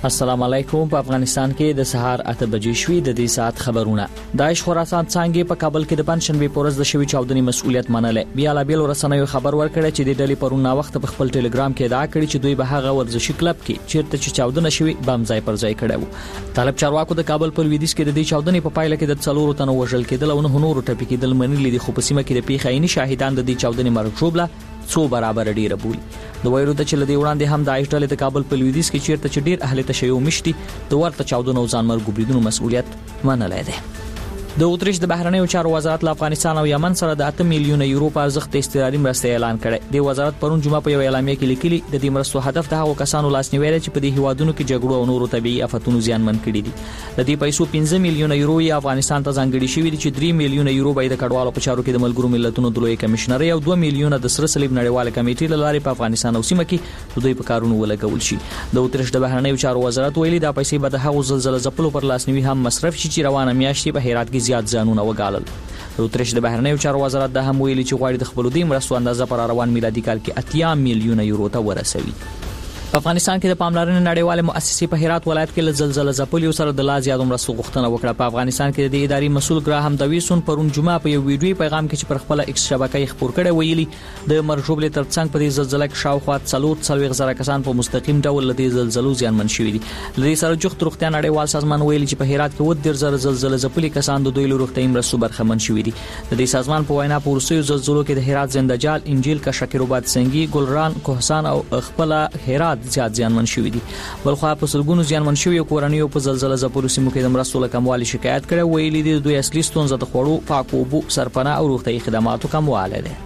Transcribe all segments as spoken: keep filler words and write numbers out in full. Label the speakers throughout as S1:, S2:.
S1: السلام علیکم. په افغانستان کې د سهار اته بجې شوې د دې ساعت خبرونه. داعش خراسان څنګه په کابل کې د پنځشنبه پورز د شوی چاودنې مسؤلیت منله. بیا لا بیل ورسنوي خبر ورکړی چې د ډلې پرون وخت په خپل ټلګرام کې ادعا کړې چې دوی به هغه ورزشي کلب کې چیرته چې چاودنه شوی بم ځای پر ځای کړو. طالب چارواکو د کابل په لویدیځ کې د دې چاودنې په پایله کې د څلورو تنو وژل کېدل او نه نورو ټپي کېدل منلي دي، خو په سیمه کې د پیښې عیني شاهدان د دې چاودنې مرګ شوبله څو برابر ډیره بولی. د وایرو د چل دی وړاندې هم د داعش ډلې د کابل په لویدیځ کې چیرته چې ډیر اهل تشیع مشتي د ورته چاودنو ځان مرګ بریدونو مسؤلیت منلای دی. د اتریش د بهرنیو چارو وزارت له افغانستان او یمن سره د اته میلیونه یورو په ارزښت استقراري مرسته اعلان کړه. د وزارت پرون جمعه په یو اعلامیه کې لیکلي د دې مرستو هدف د هغو کسانو لاسنیوي دی چې په دې هیوادونو کې جګړو او نورو طبيعي آفتونو زیانمن کړي دي. د دې پیسو پنځه میلیونه یورو یې افغانستان ته ځانګړي شوي دي چې درې میلیونه یورو به د کډوالو په چارو کې د ملګرو ملتونو د لوی کمشنري او دوه میلیونه د سره صلیب نړیواله کمیټې له لارې په افغانستان او سیمه کې د دوی په کارونو ولګول شي. د اتریش د بهرنیو چارو وزارت ویلي دا پیسې به د هغو زلزلې ځپلو پر لاسنیوي هم مصرف شي چې روانه میاشتې په هرات کې زیات ځانونه وګالل. د اتریش د بهرنیو چارو وزارت د هم ویلي چې غواړي د خپل دې مرستو اندازه پر روان میلادي کال کې اتیا میلیونه یورو ته ورسوي. په افغانستان کې د پاملرنې نړیواله مؤسسې په هرات ولایت کې له زلزلې ځپلیو سره د لا زیات مرستو غوښتنه وکړه. په افغانستان کې د اداري مسول ګراهم دویسون پرون جمعه په یو ویډیو پیغام کې چې پر خپل ایکس شبکې خبر کړي ویلي د مرجوبلې ترڅنګ په دې زلزلې کې شاوخوا څلور څلوېښت زره کسان په مستقیم ډول له دې زلزلو زیانمن شوي دي. لدې سره جوخت روغتیا نړیوال سازمان ویلي چې په هرات کې و ډیر زره زلزلې ځپلي کسان د دوی له روغتیايي مرستو برخمن شوي دي. د دې سازمان په وینا په ورسېو زلزلو کې د هرات زندهجال انجیل کشکیروباد سنگي ګلران کوهسان او خپل هرات زیات زیانمن شوي دي. بلخوا په سلګونو زیانمن شوی کورنیو په زلزلې ځپلو سیمو کې د مرستو لکموالي شکایت کړي ویلي دي دوی اصلي ستونزه د خوړو پاکو اوبو سرپناه او روغتیايي خدماتو کموالی ده.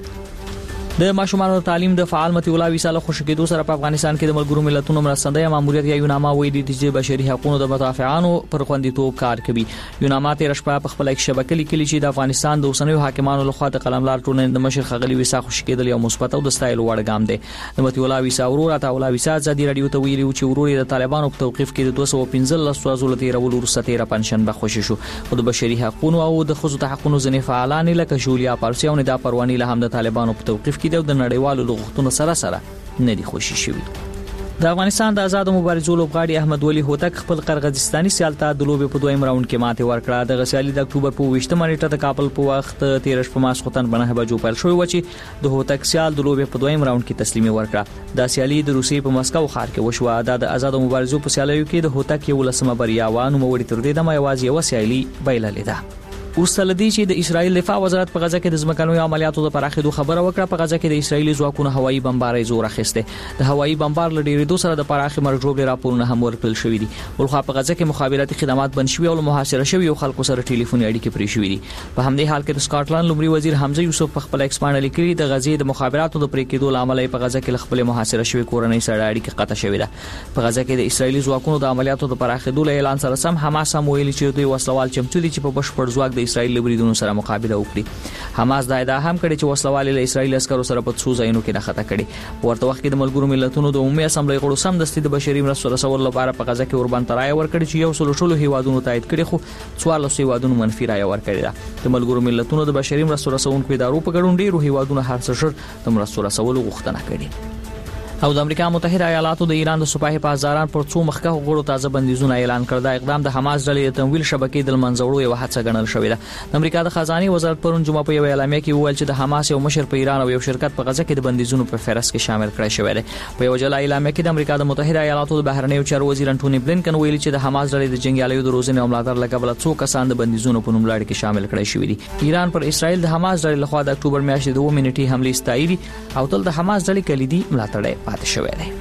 S1: د ماشومانو تعلیم د فعال متي الله وساله خوشکېدو سره په افغانستان کې د ملګرو ملتونو مرستندوی ماموریت یا یوناما ویلي دي چې بشري حقوقو د مدافعانو پر خوندیتوب کار کوي. یوناما تیر شپه په خپل شبکې لیکلي چې د افغانستان د اوسنیو حاکمانو لخوا د قلملار ټولنې د مشر خغلی وسا خوشکېدل یو مثبت او د ستایل وړ ګام دی. د متي الله وسا ورور اته الله وسا ازادي رادیو ته ویلي چې ورور د طالبانو په توقيف کې د دوه سوه پنځه لس ورځو لته رول ورسته تیر پنځشنبه خوشی شو. او د بشري حقوقو او د خصوصي حقوقو ځنې فعالان لکه جولیا پارسي او ندا پرواني له هم د طالبانو په توقيف کې د نړیوالو لغتونو سره سره نه دي خوشي شوی. د افغانستان د آزاد مبارزو لوبغاړي احمد ولی هوتک خپل قرغیزستاني سیالتا د لوبې په دویم راوند کې ماته ورکړه. د غسیالي د اکتوبر په ویشتمه نیټه د کابل په وخت تیر شپه ماسختن بنه بجو پیل شوی و چې د هوتک سیال د لوبې په دویم راوند کې تسلیمي ورکړه. د سیالي د روسي په مسکو ښار کې وشو. د آزاد مبارزو په سیالیو کې د هوتک یو لسمه بریا وانه موړي تر دې د مایوازي و سیالي بایللې ده. ورسلدي چې د اسرایل دفاع وزارت په غزه کې د ځمکنوي عملیاتو د پراخېدو خبره وکړه. په غزه کې د اسرایلی ځواکونو هوایي بمبارۍ زور اخیسته. د هوایي بمبار لډېرې دوه سره د پراخې مرجوب راپورونه هم ورکړل شوې دي. ولخوا په غزه کې مخابراتي خدمات بند شوي او محاصره شوي او خلکو سره ټلیفوني اړیکې پرې شوې دي. په همدې حال کې د سکاټلند لومړي وزیر حمزه یوسف په خپل ایکس باندې لیکلي د غزې د مخابراتو د پرې کېدو لامل په غزه کې خپل محاصره شوي کورنۍ سره اړیکې قطع شوې ده. په غزه کې د اسرایلی ځواکونو د عملیاتو د پراخېدو له اعلان سره سم حماس هم ویلي چې دوی وسلوال چمتو دي چې په بشپړ ځواک د اسرایل لبریدونو سره مقابله وکړي. حماس دا ادعا هم کړې چې وسلوال له اسرایل عسکرو سره په څو ځایونو کې نښته کړي. ورته وخت کې د ملګرو ملتونو د عمومي اسمبلی غړو سم دستي د بشري مرستو رسول لپاره په غزه کې اوربان ترای ورکړي چې یو سلو ټولو هیوادونو تایید کړي خو څوارلس هیوادونو منفي رائے ورکړي ده. د ملګرو ملتونو د بشري مرستو رسونکو ادارو په ګډون ډیرو هیوادونو هر څه شر د مرستو رسولو غوښتنه کړې. او د امریکا متحده ایالاتو د ایران د سپاه پاسداران پر څو مخکې غړو تازه بندیزونه اعلان کړ. دا اقدام د حماس ډلې د تمویل شبکې د منځوړو یو هڅه ګڼل شوې ده. د امریکا د خزانه وزارت پرون جمعه په یو اعلامیه کې وویل چې د حماس یو مشر په ایران او یو شرکت په غزه کې د بندیزونو په فهرست کې شامل کړی شوی دی. په یو جلا اعلامیه کې د امریکا د متحده ایالاتو د بهرنیو چارو وزیر انټونی بلینکن ویلي چې د حماس ډلې د جنگیالیو د روزنې او ملاتړ لپاره څو کسان د بندیزونو په نوملړ کې شامل کړي شوی دي. ایران پر اسرائیل د حماس ډلې لخوا د اکتوبر میاشتې د دوه منټي حمله ستایلی او تل د حماس ډلې کلیدي ملاتړ پاتې شوی دی.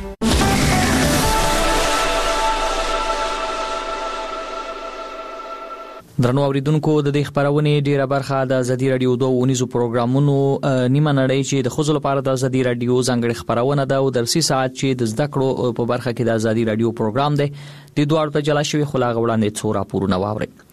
S1: درنو اوریدونکو د دې خبرونه ډیره برخه د ازادي رادیو دوه ونیزو پروګرامونو نیمه نړۍ چې د خزل لپاره د ازادي رادیو ځانګړي خبرونه ده او درسي ساعت چې د زده کړو په برخه کې د ازادي رادیو پروګرام ده. د دوه ته جلا شوی خلاغ وړاندې څو راپورونه واوري.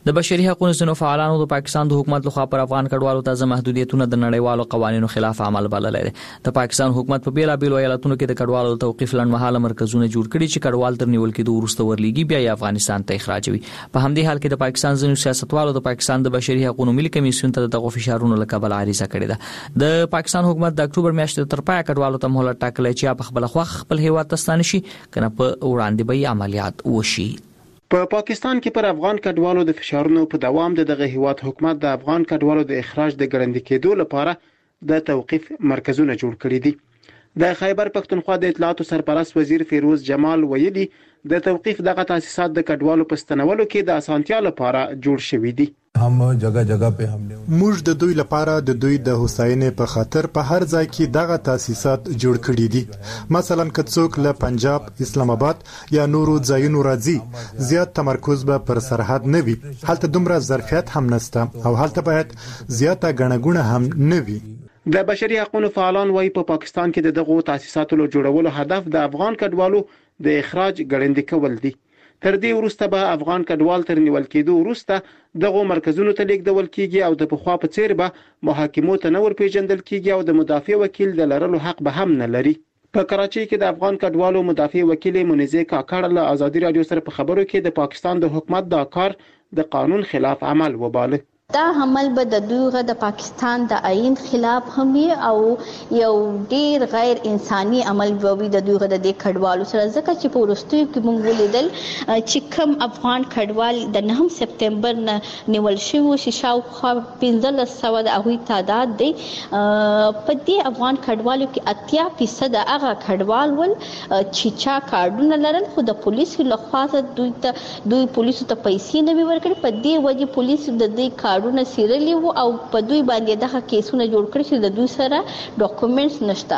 S1: د بشري حقوقو ځینو فعالانو د پاکستان د حکومت لخوا پر افغان کډوالو ته محدودیتونه د نړیوالو قوانینو خلاف عمل بللی دی. د پاکستان حکومت په بیلا بیلو ایالتونو کې د کډوالو توقيف لنډمهاله مرکزونه جوړ کړي چې کډوال تر نیول کېدو وروسته ورلېږي بیا یې افغانستان ته اخراجوي. په همدې حال کې د پاکستان ځینو سیاستوالو د پاکستان د بشري حقوقو ملي کمیسیون ته دغه فشارونو له کبله عریضه کړې ده. د پاکستان حکومت د اکتوبر میاشتې تر پای کډوالو ته مهلت ټاکلی چې په خپل خوښ خپل هیواد ته ستانه شي کنه په وړاندې به عملیات وشي.
S2: په پاکستان کې پر افغان کډوالو د فشارونو په دوام د دغه هیواد حکومت د افغان کډوالو د اخراج د ګړندې کېدو لپاره د توقيف مرکزونه جوړ کړي دي. د خیبر پښتونخوا د اطلاعاتو سرپرست وزیر فیروز جمال ویلي د توقيف دغه تاسیسات د کډوالو په ستنولو کې د اسانتیا لپاره جوړ شوي دي.
S3: هم جگہ جگہ په حمله
S4: موږ د دوی لپاره د دوی د حسینې په خاطر په هر ځای کې دغه تاسیسات جوړ کړي دي. مثلا کڅوک له پنجاب، اسلام آباد یا نورو ځایونو راځي، زیات تمرکز به پر سرحد نه وي. هلته دومره ظرفیت هم نشته او هلته باید زیاته غنغونه هم نه وي.
S2: د بشري حقوقو فعالان وايي په پاکستان کې د دغه تاسیساتو جوړولو هدف د افغان کډوالو د اخراج ګړندې کول دي. تر دې وروسته به افغان کډوال تر نیول کېدو وروسته دغه مرکزونو ته لیږدول کیږي او د پخوا په څیر به محاکمو ته نه ورپېژندل کیږي او د مدافع وکیل د لرلو حق به هم نه لري. په کراچۍ کې د افغان کډوالو مدافع وکیل منیزه کاکړ له آزادي رادیو سره په خبرو کې د پاکستان د حکومت دا کار د قانون خلاف عمل وباله.
S5: دا عمل به د دوی د پاکستان د آئین خلاف هم او یو ډیر غیر انساني عمل وي د دوی د کډوالو سره، ځکه چې په ورستیو کې موږ ولیدل چې کوم افغان کډوال د نهم سپتمبر نه نیول شوی چې شاوخوا پنځه سوه د هغوی تعداد دی. په دې افغان کډوالو کې اتیا فیصد هغه کډوال ول چې چا کارډونه لرل خو د پولیسو لخوا دوی ته دوی پولیسو ته پیسې نه ورکړي. په دې وجه پولیسو د دې کارډونه سیرلی وو او په دوی باندې دغه کیسونه جوړ کړي چې د دوی سره ډاکومنټس نشته.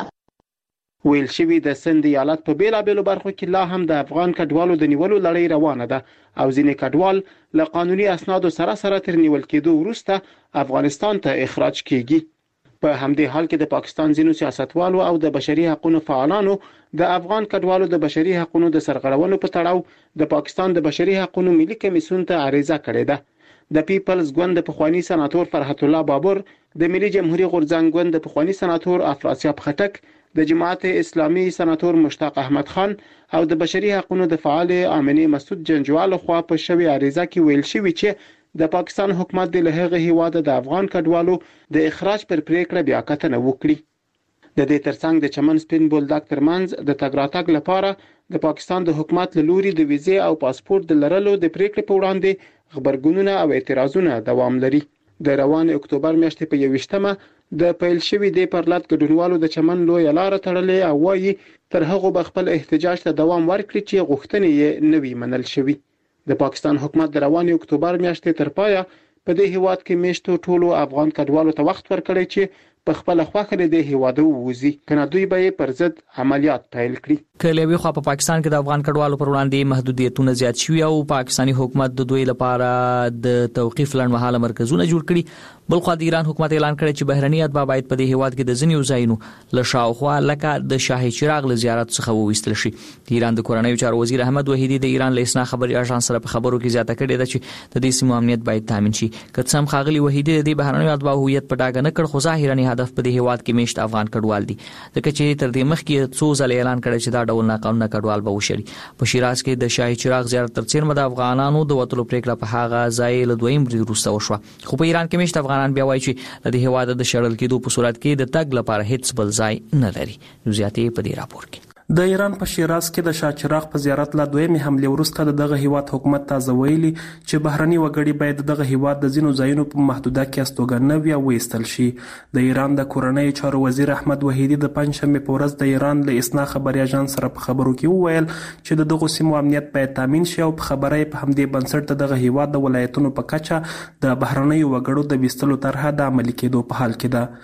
S2: ویل شوی د سند ایالت په بیلا بیلو برخو کې لا هم د افغان کډوالو د نیولو لړۍ روانه ده او ځینې کډوال له قانوني اسنادو سره سره تر نیول کېدو وروسته افغانستان ته اخراج کیږي. په همدې حال کې د پاکستان ځینو سیاستوالو او د بشري حقوقو فعالانو د افغان کډوالو د بشري حقوقو د سرغړونو په تړاو د پاکستان د بشري حقوقو ملي کمیسیون ته عریضه کړې ده. د پیپلز ګوند د پخوانی سناتور فرحت الله بابر، د ملي جمهوریت غورځنګ ګوند د پخوانی سناتور افراسیاب خټک، د جماعت اسلامي سناتور مشتاق احمد خان او د بشري حقوقو د فعال امني مسعود جنجوال خو په شوی عریضه کې ویل شوی چې د پاکستان حکومت د لهغه هیواد د افغان کډوالو د اخراج پر پریکړه بیا کتنه وکړي. د دې ترڅنګ د چمن سپین بولدک ترمنځ د تګ راتګ لپاره د پاکستان د حکومت له لوري د ویزې او پاسپورت د لرلو د پریکړې په وړاندې خبرګونونه او اعتراضونه دوام لري. د روان اکتوبر میاشتې په یوویشتمه د پیل شوی د پرلط ګډونوالو د چمن لوی لار تړلې او وايي تر هغه به خپل احتجاج ته دوام ورکړي چې غوښتنې یې نوي منل شوی. د پاکستان حکومت د روان اکتوبر میاشتې تر پایه په دې هیواد کې میشتو ټولو افغان کډوالو ته وخت ورکړی چې په خپل خوخه د هیواد ووزي کنه دوی به پر ضد عملیات پیل کړي.
S1: کله وی خو په پاکستان کې د افغان کډوالو پر وړاندې محدودیتونه زیات شوي او پاکستانی حکومت د دوی لپاره د توقيف لنډمهاله مرکزونه جوړ کړي. بل خو د ایران حکومت اعلان کړی چې بهرني اتباع باید په دې هیواد کې د ځینو ځایونو له شاوخوا لکه د شاهي چراغ له زیارت څخه وویستل شي. د ایران د کورنیو چارو وزیر احمد وحیدی د ایران له اسنا خبري اژانس سره په خبرو کې زیاته کړې ده چې د دې سیمو امنیت باید تامین شي. که څه هم خاغلی وحیدی د بهرنیو اتباع هویت په ډاګه نه کړ خو ظاهرا هدف په دې هیواد کې میشت افغان کډوال دي. ځکه چې تر دې مخکې څو ځله اعلان کړی چې دا ډول ناقانونه کډوال به وشري. په شیراز کې د شاهي چراغ زیارت تر څیر د افغانانو د وټلو پریکړه په هغه ځای له دویم بری وروسته وشوه. خو په ایران کې میشت افغانان بیا وایي چې د هیواد د شړل کېدو په صورت کې د تګ لپاره هیڅ بل ځای نه لري. زیاتې په دې راپور کې
S6: د ایران په شیراز کې د شاه چراغ په زیارت لا دویمه حمله وروسته دغه هیواد حکومت تازه ویلي چې بهرني وګړي باید دغه هیواد د ځینو ځایونو په محدوده کې استوګنه وي او وېستل شي. د ایران د کورنیو چارو وزیر احمد وحیدی د پنځشنبه په ورځ د ایران له اسنا خبري اژانس سره په خبرو کې وویل چې د دغه سیمو امنیت باید تامین شي او په خبره په همدې بنسټ دغه هیواد د ولایتونو په کچه د بهرني وګړو د وېستلو طرحه د عملي کېدو په حال کې ده.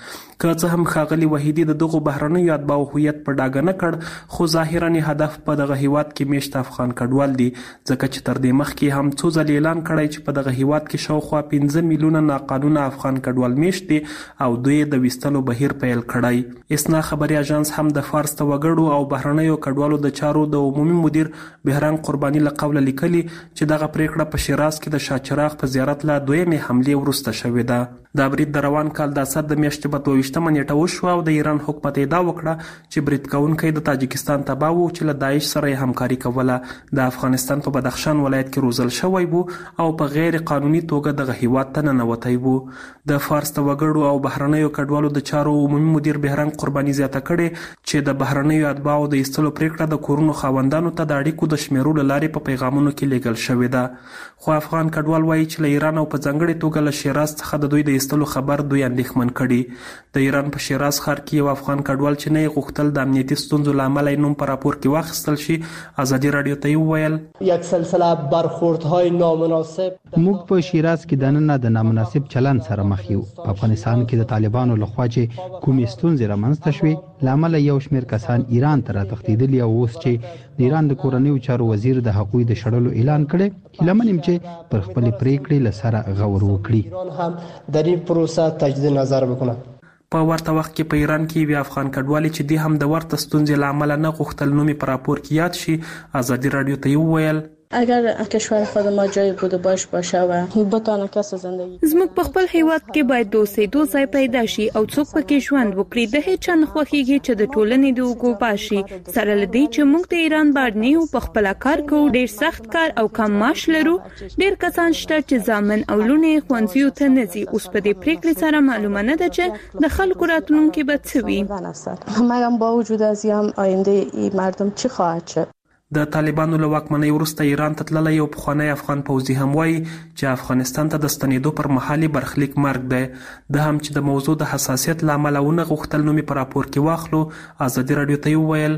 S6: که څه هم ښاغلي وحیدي د دغو بهرنیو اتباعو هویت په ډاګه نه کړ، خو ظاهرا هدف په دغه هیواد کې میشت افغان کډوال دي، ځکه چې تر دې مخکې هم څو ځلې اعلان کړی چې په دغه هیواد کې شاوخوا پنځه میلیونه ناقانونه افغان کډوال میشت دي او دوی د ویستلو بهیر پیل کړی. اسنا خبري اژانس هم د فارس ته وګړو او بهرنیو کډوالو د چارو د عمومي مدیر بهرنګ قرباني له قوله لیکلي چې دغه پریکړه په شیراز کې د شاچراغ په زیارت له دویمې حملې وروسته شوې ده. دا برید د روان کال د اسد د میاشتې په دوه ویشتمه نیټه وشو او د ایران حکومت ادعا وکړه چې برید کوونکی د تاجکستان تبع و چې له داعش سره یې همکاري کوله. د افغانستان په بدخشان ولایت کې روزل شوی و او په غیر قانوني توګه دغه هیواد ته ننوتی و. د فارس د وګړو او بهرنیو کډوالو د چارو عمومي مدیر بهرنګ قرباني زیاته کړې چې د بهرنیو اتباعو د ایستلو پریکړه د کورونو خاوندانو ته د اړیکو د شمیرو له لارې په پیغامونو کې لیږل شوې ده. خو افغان کډوال وایي چې له ایران او په ځانګړې توګه له شیراز څخه د دوی د ایستلو خبر دوی اندېښمن کړي. د ایران په شیراز ښار کې یو افغان کډوال چې نه یې غوښتل د امنیتي ستونزو له امله یې نوم په راپور کې واخیستل شي، ازادي راډیو ته یې وویل
S7: یک سلسله برخوردهای نامناسب.
S8: موږ په شیراز کې د نن د نامناسب چلن سره مخ یو. په افغانستان کې د طالبانو لخوا چې کومې ستونزې رامنځته شوې له امله یو شمېر کسان ایران ته راتښتېدلي او اوس چې د ایران د کورنیو چارو وزیر د هغوی د شړلو اعلان کړی، هیله من یم چې پر خپلې پریکړې له سره غور وکړي.
S7: ایران هم در این پروسه تجدید نظر بکنه.
S6: په ورته وخت کې په ایران کې یو افغان کډوالي چې دی هم د ورته ستونزې له امله نه غوښتل نوم په راپور کې یاد شي، ازادي راډیو ته یې وویل
S9: اگر کشور خود ما جای بود باش باشه و بتانه کس زندگی
S10: زموږ په خپل هیواد کې باید د اوسېدو ځای پیدا شي او څوک پکې ژوند وکړي. د هیڅ چا نه خوښیږي چې د ټولنې د اوږو باشي، سره له دې چې موږ د ایران بهرنیو په خپل کار کوو، ډېر سخت کار او کم معاش لرو. ډېر کسان شته چې ځامن او لونه ښوونځیو ته نه ځي. اوس په دې پریکړې سره معلومه نه ده چې د خلکو راتلونکي به څه وي.
S9: مګر با وجود از یم آینده ای مردم چی خواهد شد.
S6: د طالبانو له واکمنۍ وروسته ایران ته تللی یو پخوانی افغان پوځي هم وایي چې افغانستان ته د ستنېدو پر مهال یې برخلیک مرګ دی. ده هم چې د موضوع د حساسیت له امله ونه غوښتل نوم یې په راپور کې واخلو، ازادي راډیو ته یې وویل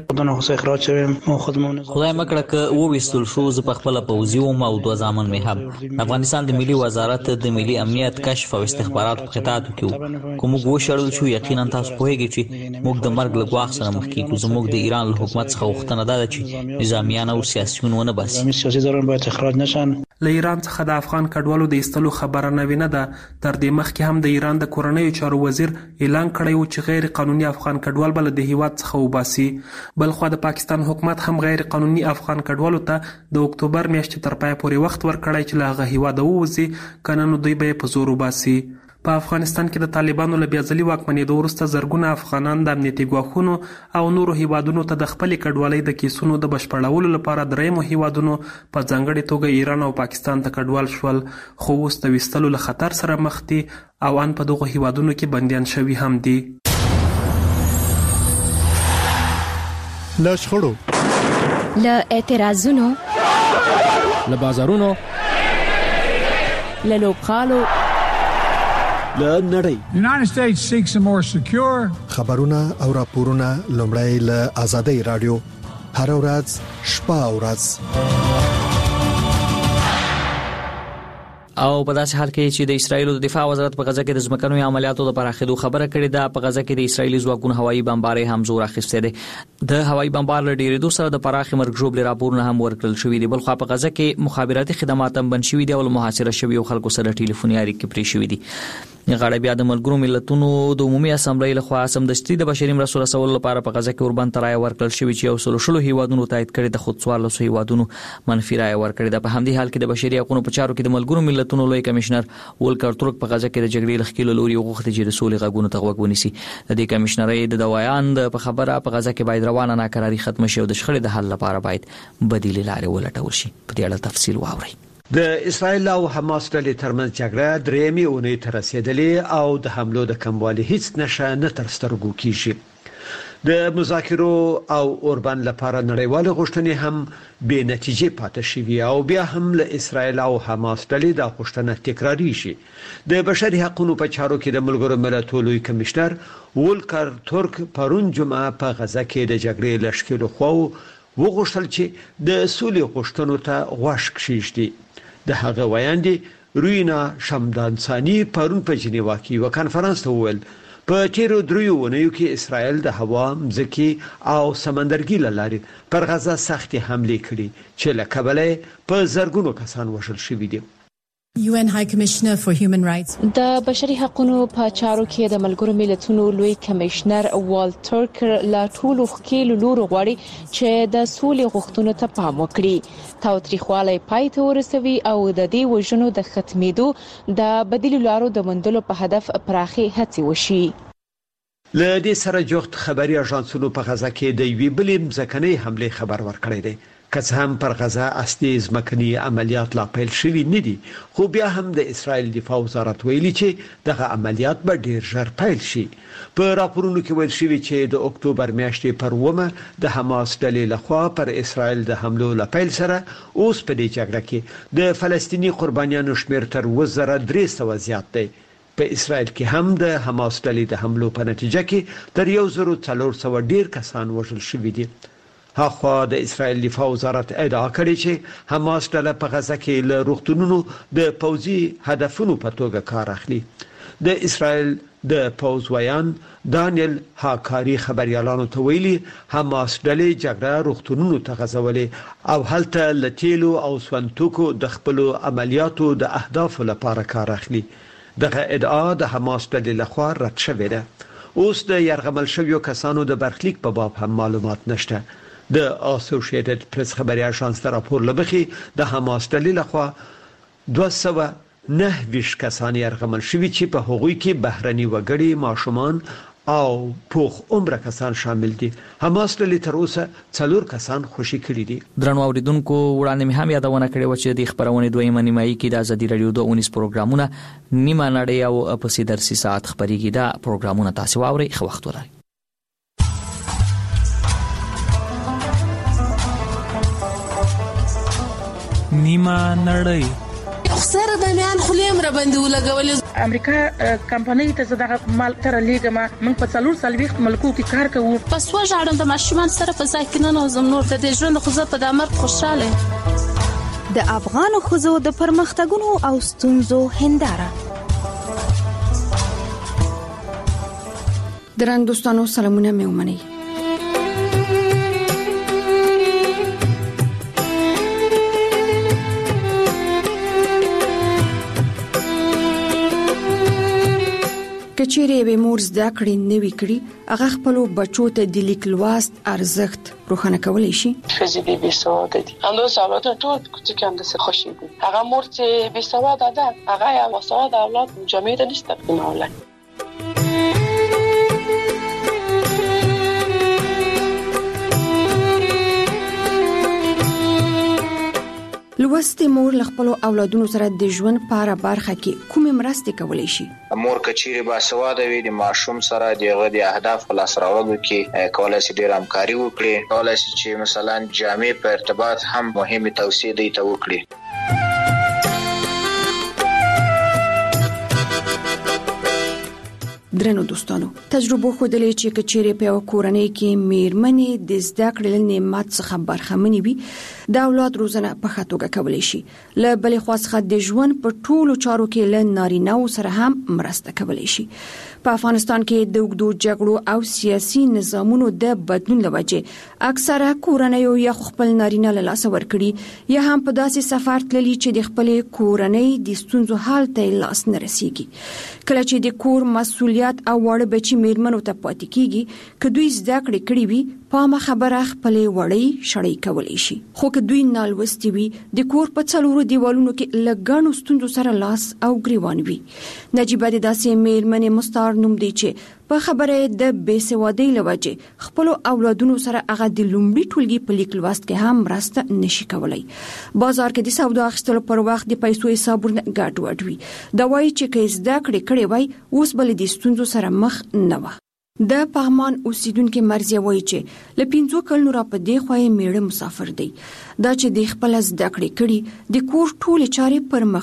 S11: خدای مکړه که وویستل شو زه په خپله پوځي وم او دوه زامن مې هم. افغانستان د ملي وزارت د ملي امنیت کشف او استخباراتو په خطاطو کې وو. که موږ وشړل شو یقینا تاسو پوهیږئ چې موږ د مرګ له ګواښ سره مخ کیږو. زموږ د ایران له حکومت څخه غوښتنه ده چې نظام او سیاسيون ونه باسي.
S6: سیاسيداران باید اخراج نشن. له ایران څخه د افغان کډوالو د ایستلو خبره نوې نه ده. تر دې مخکې هم د ایران د کورنیو چارو وزیر اعلان کړی و چې غیر قانوني افغان کډوال به له د هیواد څخه وباسي. بلخوا د پاکستان حکومت هم غیر قانوني افغان کډوالو ته د اکتوبر میاشتې تر پایه پورې وخت ورکړی چې له هغه هیواده ووځي، کنه نو دوی به یې په زور وباسي. په افغانستان کې د طالبانو له بیا ځلي واکمنېدو وروسته زرګونه افغانان د امنیتي ګواښونو او نورو هیوادونو ته د خپلې کډوالۍ د کیسونو د بشپړولو لپاره دریمو هیوادونو په ځانګړې توګه ایران او پاکستان ته کډوال شول، خو اوس د ویستلو له خطر سره مخ دي او ان په دغو هیوادونو کې بندیان شوي هم دي.
S4: له شخړو،
S12: له اعتراضونو،
S13: له بازارونو،
S12: له لوبغالو،
S14: له نړۍ.
S15: United States seeks a more secure.
S16: خبرونه او راپورونه لومړی له آزادۍ رادیو هر ورځ شپه او ورځ.
S1: او په داسې حال کې چې د اسرایل د دفاع وزارت په غزه کې د ځمکنوي عملیاتو د پراخېدو خبره کړې ده، په غزه کې د اسرایلی ځواکونو هوایي بمبارۍ هم زور اخیستی دی. د هوایي بمبار له ډېرېدو سره د پراخې مرګ ژوبلې راپورونه هم ورکړل شوي دي. بلخوا په غزه کې مخابراتي خدمات هم بند شوي دي او له محاصره شویو خلکو سره ټلیفوني اړیکې پرې شوي دي. غاړه بیا د ملګرو ملتونو د عمومي اسمبلی لخوا سمدستي د بشري مرستو رسولو لپاره په غزه کې اوربند رایه ورکړل شوې چې یو سل شلو هیوادونو تایید کړي د خود څوارلسو هیوادونو منفي رایه ورکړې ده. په همدې حال کې د بشري حقوقو په چارو کې د ملګرو ملتونو لوی کمشنر ولکر ترک په غزه کې د جګړې لخوا لوري غوښتي چې د سولې غږونو ته غوږ ونیسي. د دې کمشنرۍ د دوايان په خبره په غزه کې باید روانه ناکراری ختم شي او د شخړې د حل لپاره باید بدیل لارې ولټول شي. په دې اړه تفصیل واورئ.
S14: د اسرائیل او حماس ډلې ترمنځ جګړه درېمې اونۍ ته رسیدلې او د حملو د کموالي هیڅ نښه نه تر سترګو کیږي. د مذاکرو او اوربند لپاره نړیوال غوښتنې هم بې نتیجې پاتې شوي او بیا هم له اسرائیل او حماس ډلې د غوښتنه تکراری شي. د بشري حقوقو په چارو کې د ملګرو ملتونو لوی کمشنر ولکر ترک پرون جمعه په غزه کې د جګړې لشکرو خو وغوښتل چې د سولې غوښتنو ته غوږ کښیږدي. د هغه ویاندې روینا شمدانسانی پرون په جنیوا کې یو کانفرنس ته وویل په تیرو دریو ونیو کې اسرائیل د هوا، ځمکې او سمندرګي لارې پر غزا سختي حمله کړې چې له کبله په زرګونو کسان وژل شوي دي.
S12: یو ان های کمشنر فور هیومن رائټس
S17: د بشري حقوقو په چارو کې د ملګرو ملتونو لوی کمشنر والټر کر لا ټولو خکېلو لورو غواړي چې د سولې غوښتنو ته پام وکړي، تاوتریخوالی پای ته ورسوي او د دې وژنو د ختمېدو د بدیل لارو د موندلو په هدف پراخي هڅې وشي.
S14: له دې سره جوخت خبري اژانسونو په غزا کې د یوې بلې ځمکنۍ حمله خبر ورکړی دی. که هم پر غزا اصلي ځمکني عملیات لا پیل شوي نه دي، خو بیا هم د اسرائیل دفاع وزارت ویلي چې دغه عملیات به ډیر ژر پیل شي. په راپورونو کې ویل شوی چې د اکتوبر میاشتې پر اوومه د حماس ډلې لخوا پر اسرائیل د حملو له پیل سره اوس په دې جګړه کې د فلسطینی قربانیانو شمیر تر اووه زره درې سوه زیات دی. په اسرائیل کې هم د حماس ډلې د حملو په نتیجه کې تر یو زر څلور سوه ډیر کسان وژل شوي دي. هغه د اسرائیل دفاع وزارت ادعا کړې چې حماس ډله په غزا کې له روغتونونو د پوځي هدفونو په توګه کار اخلي. د اسرائیل د پوځ ویان دانیل هاکاری خبريالانو ته ویلي حماس ډلې جګړه روغتونونو ته غځولې او هلته لتیلو او سونتوکو د خپل عملیاتو د اهدافو لپاره کار اخلي. دغه ادعا د حماس ډلې لخوا رد شوې ده. اوس د يرغمل شویو کسانو د برخلیک په باب هم معلومات نشته. د اسوسییټډ پریس خبري اژانس تر راپور لبخي د حماس ډلې لخوا دوه سوه نهه ویشت کسان يرغمل شوي چې په هغوی کې بهرني وګړي، ماشومان او پوخ عمر کسان شامل دي. حماس ډلې تر اوسه څلور کسان خوشي کړي دي.
S1: درنو اوریدونکو، وړاندې مې هم یادونه کړې و چې د خبرونه دویمه نیمایي کې د ازادي رادیو دوه اونیس پروګرامونه نیمه نړۍ او په سي درسي ساعت خبريږي. دا پروګرامونه تاسو واوري خو وخت ولري.
S6: نیمه نړۍ
S9: سره د میان خلیم را باندې ولګول.
S18: امریکا کمپنۍ ته زداغه مال تر لیګه ما موږ په څلور سالويخت ملکو کې کار کوو.
S9: پس وژاړم د ماشومان سره په ځای کې نه نوزم نور د ژوند خو زه په دمر خوشاله.
S10: د افغان خوځو د پرمختګونو او ستونزو هنداره.
S19: درنو دوستانو سلامونه مې ومنئ. کچېرې به مور زده کړې نوي کړي، هغه خپل بچو ته د لیک لوست ارزښت روښانه کولای شي.
S20: فزیدي بي سواده دي اندو سواد ټول چې کوم د خوشي دي. هغه مور چې بي سواده ده، هغه یو سواده اولاد جامعه ته نشته کومه.
S19: لوستې مور خپل اولادونو سره د ژوند په اړه برخه کې کومې مرستې کولای شي؟
S21: مور کچيري باسواده وي د ماشوم سره دغه د اهداف په لاس راوړلو کې کولای شي ډېر همکاري وکړي. کولای شي چې مثلا جامع په ارتباط هم مهمه توصيه دی ته وکړي.
S19: درنو دوستانو، تجربه خودلې چې کچېرې په کورنۍ کې میرمنې د زده کړې نعمت څخه برخمنې وي، د اولاد روزنه په ښه توګه کولای شي. له بلې خوا څخه د ژوند په ټولو چارو کې له نارینه‌و سره هم مرسته کولای شي. په افغانستان کې د اوږدو جګړو او سیاسي نظامونو د بدلون لوجه اکثره کورنۍ یا خپل نارینه له لاسه ورکړي یا هم په داسې سفر تللي چې د خپل کورنۍ د ستونزو حل ته لاس نه رسیږي. کله چې د کور مسؤلیت او وړ بچي میرمنو ته پاتې کیږي، که دوی زده کړې کړې وي، په خبره خپل وړي شړې کولای شي. خو که دوی نالوستي وي، د کور په څلورو دیوالونو کې لګانو ستونزو سره لاس او ګریوان وي. نجيبه د داسې میرمنې مستعار نوم دی چې په خبره د بېسوادۍ لوجه خپل اولادونو سره هغه د لومړي ټولګي په لیک لوست کې هم مرسته نشي کولای. بازار کې د سودا اخیستلو پر وخت د پیسو حسابونه ګډوډ وي. دا وایي چې که زده کړې کړې وای، اوس بل د ستونزو سره مخ نه و. د پغمان اوسیدونکو مرزي وایي چې ل پنځو کلونو را په دی خوای میړه مسافر دی. دا چې د خپل زده کړې کړي د کور ټول چارې پر مخ وړي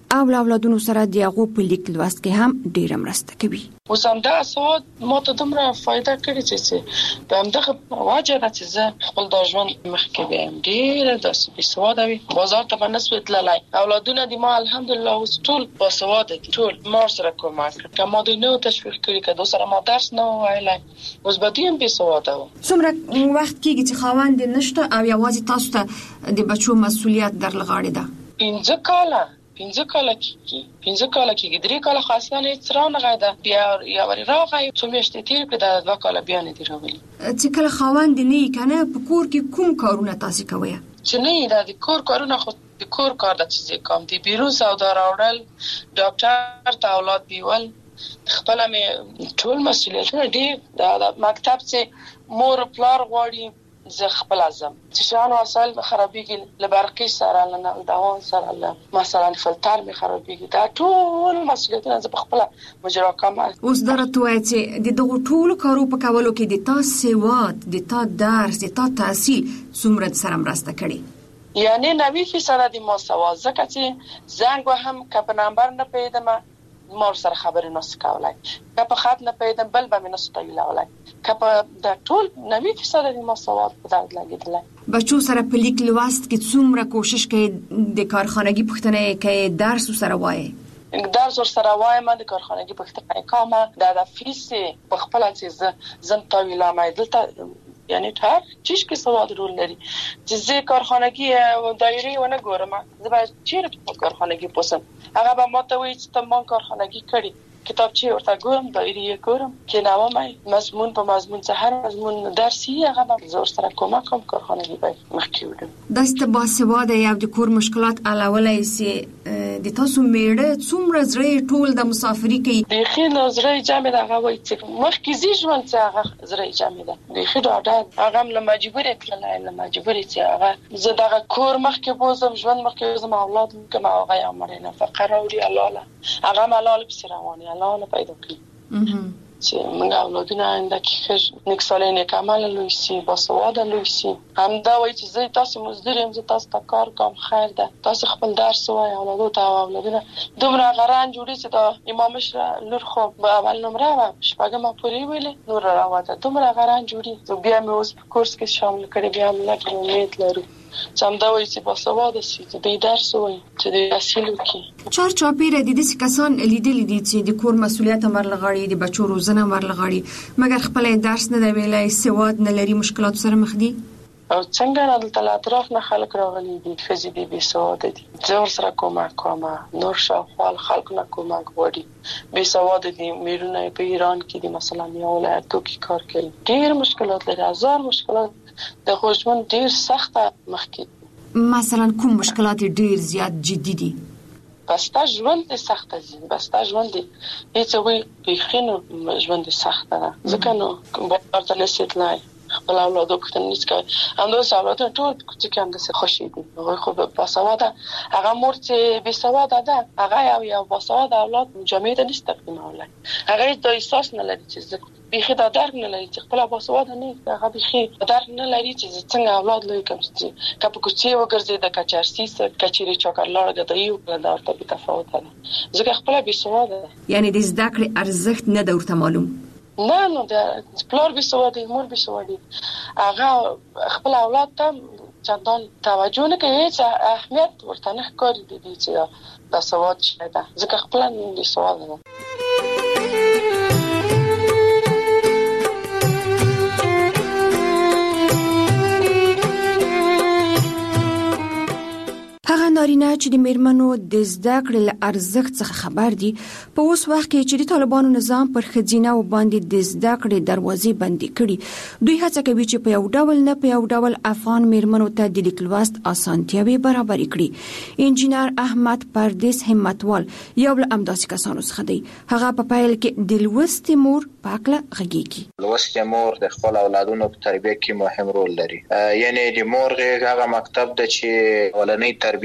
S19: او اولادونو سره د هغو په لیک لوست کې هم ډیره مرسته کوي.
S20: اوس هم دا سواد ماته دومره فائدہ کړی چې په همدغه واجه ده چې زه خپل د ژوند مخکې بیم ډیره داسې بې سواده وي، بازار ته به نه سوی تللی. اولادونه دي ما الحمدلله اوس ټول باسواده دي، ټول ما سره کومک کړ. که ما دوی نه تشویق کړي، که دوی سره ما درس نه ویلی، اوس به دوی هم بې سواده وو.
S19: څومره وخت کېږي چې خاوند نشته او یوازې تاسو ته د بچو مسؤلیت در لغاړې ده؟
S20: پنځه کاله پنځه کاله کېږي پنځه کاله کېږي درې کاله خاصه نه هېڅ رانغی ده، بیا یوارې راغی، څو میاشتې تېرې کړې، دا دوه کاله بیا نه دي راغلي.
S19: چې کله خاوند نه یې که نه په کور کې کوم کارونه تاسې کوئ؟
S20: چې نه یې دا د کور کارونه خو د کور کار ده چې زه کوم، د بیرون سودا راوړل، ډاکټر ته اولاد بیول، خپله مې ټول مسؤلیتونه ډېر. دا مکتب چې مور پلار غواړي زه خپل ازم چې شان وسایل به خرابېږي، له برقي سره، له نل دوان سره، له مثلا فلتر مې خرابېږي، دا ټول مسؤلیتونه زه په خپله مجرا کوم.
S19: اوس دا راته وایه چې د دغو ټولو کارو په کولو کې د تا سواد، د تا درس، د تا تحصیل څومره سره مرسته کړې؟
S20: یعنی نوي فیصده د ما سواد، ځکه چې زنګ وهم که په نمبر نه پوهېدم ما سره خبرې نسو کولی، که په خط نه پوهېدم بل به مې نسو تاییدولی، که په دا ټول نوي فیصده د ما سواد په درد لګېدلی.
S19: بچو سره په لیک لوست کې څومره کوشش کوې د کارخانګي پوښتنه یې کوې، درس ورسره وایې؟
S20: درس ورسره وایم، د کارخانګي پوښتنه یې کوم، دا د فیس یې په خپله چې زه زه تاویلم دلته، یعنی هر چیز کې سواد رول لري. چې زه کارخانګي دایرې ونه ګورم، زه به چیرې په کارخانګي پوسم، هغه به ما ته وایي چې ته ما کارخانګي کړي، کتابچې ورته ګورم، دایرې یې ګورم، کېنوم مضمون په مضمون څه هر مضمون درسي هغه به زه ورسره کومک کوم، کارخانګي به مخکې وړم.
S19: داسې ته باسواده یې او د کور مشکلات حلولی سې، د تاسو میړه څومره زړه ټول د مسافري کوي؟
S20: بیخي نو زړه یې جمع ده، هغه وایي چې مخکې ځي ژوند چې هغه زړه یې جمع ده، بیخي ډاډه. هغه هم له مجبورې تللی، له مجبورې چې هغه زه دغه کور مخکې بوځم، ژوند مخکې بوځم، اولاد مې کوم، هغه یې مړی نفقه راوړي، حلاله، هغه هم حلاله پسې روان یې، حلاله پیدا کړي چې موږ اولادونه آینده کې ښه نیک صالح نیک عمله لوی سي، باسواده لوی سي. همدا وایي چې زه تاسو مزدور یم، زه تاسو ته کار کوم، خیر ده، تاسو خپل درس ووایئ اولادو ته. او اولادونه دومره غران جوړي چې دا امام مشره لور خو به اول نمره وه، شپږمه پورې ویلې، نور راوته، دومره غران جوړي. بیا مې اوس په کورس کې شامل کړي، بیا هم لږ امید لرو چې همدا وایي چې باسواده سي، چې دوی درس ووایي، چې دوی تحصیل وکړي.
S19: چار چاپېره د داسې کسان لیدلي دي چې د کور مسؤلیت هم ورلغاړي، د بچو روزنه هم ورلغاړي، مګر خپله درس نه دی ویلی، سواد نه لري، مشکلاتو سره مخ دي.
S20: او څنګه نه دلته له اطراف نه خلک راغلي دي، ښځې دي بې سواده دي، زه ورسره کومک کوم، نور شاوخوا خلکو نه کومک غواړي، بې سواده دي، میرونه یې په ایران کې دي، مثلا یا ولایتو کې کار کوي، ډېر مشکلات لري، هزار مشکلات، د خو ژوند ډېر سخته مخکې.
S19: مثلا کوم مشکلات ډېر زیات جدي دي؟
S20: بسته ژوند دې سخته دي، بسته ژوند دې هېڅ وایي بیخي نو ژوند دې سخته ده، ځکه نو بازار ته نشي تللی، خپل اولادو پوښتنه نشي کولی. همداسې اولادونه ټول په کوڅه کې همداسې خوشې دي، هغوی خو باسواده، هغه مور چې بې سواده ده، هغه یو یو باسواده اولاد جامعې ته نشي تقدیمولی، هغه دا احساس نه لري چې زه بیخي دا درک نه لري چې خپله باسواده نه وي، هغه بیخي درک نه لري چې زه څنګه اولاد لوی کړم، چې که په کوڅې وګرځېده، که چرسي څه، که چېرې چاکر لاړه ګدایي وکړه، دا ورته بې تفاوته ده، ځکه خپله بې سواده ده.
S19: یعنې د زده کړې ارزښت نه ده ورته معلوم؟
S20: نه نو د پلار بې سوادي، مور بې سوادي، هغه خپل اولاد ته چندان توجه نه کوي، هېڅ اهمیت ورته نه ښکاري د دې چې دا سواد څه ده، ځکه خپله بې سواده ده.
S19: هغه نارینه چې د میرمنو د زده کړې له ارزښت څخه خبر دي، په اوس وخت کې چې د طالبانو نظام پر ښځینه‌و باندې د زده کړې دروازې بندې کړي، دوی هڅه کوي چې په یو ډول نه په یو ډول افغان میرمنو ته د لیک لوست اسانتیاوې برابرې کړي. انجینر احمد پردیس همتوال یو له همداسې کسانو څخه دی. هغه په پیل کې د لوستې مور په هکله غږېږي.
S21: لوستې مور د خپل اولادونو په تربیه کې مهم رول لري، یعنې د مور غېږ هغه مکتب ده چې اولنۍ تربیه هلته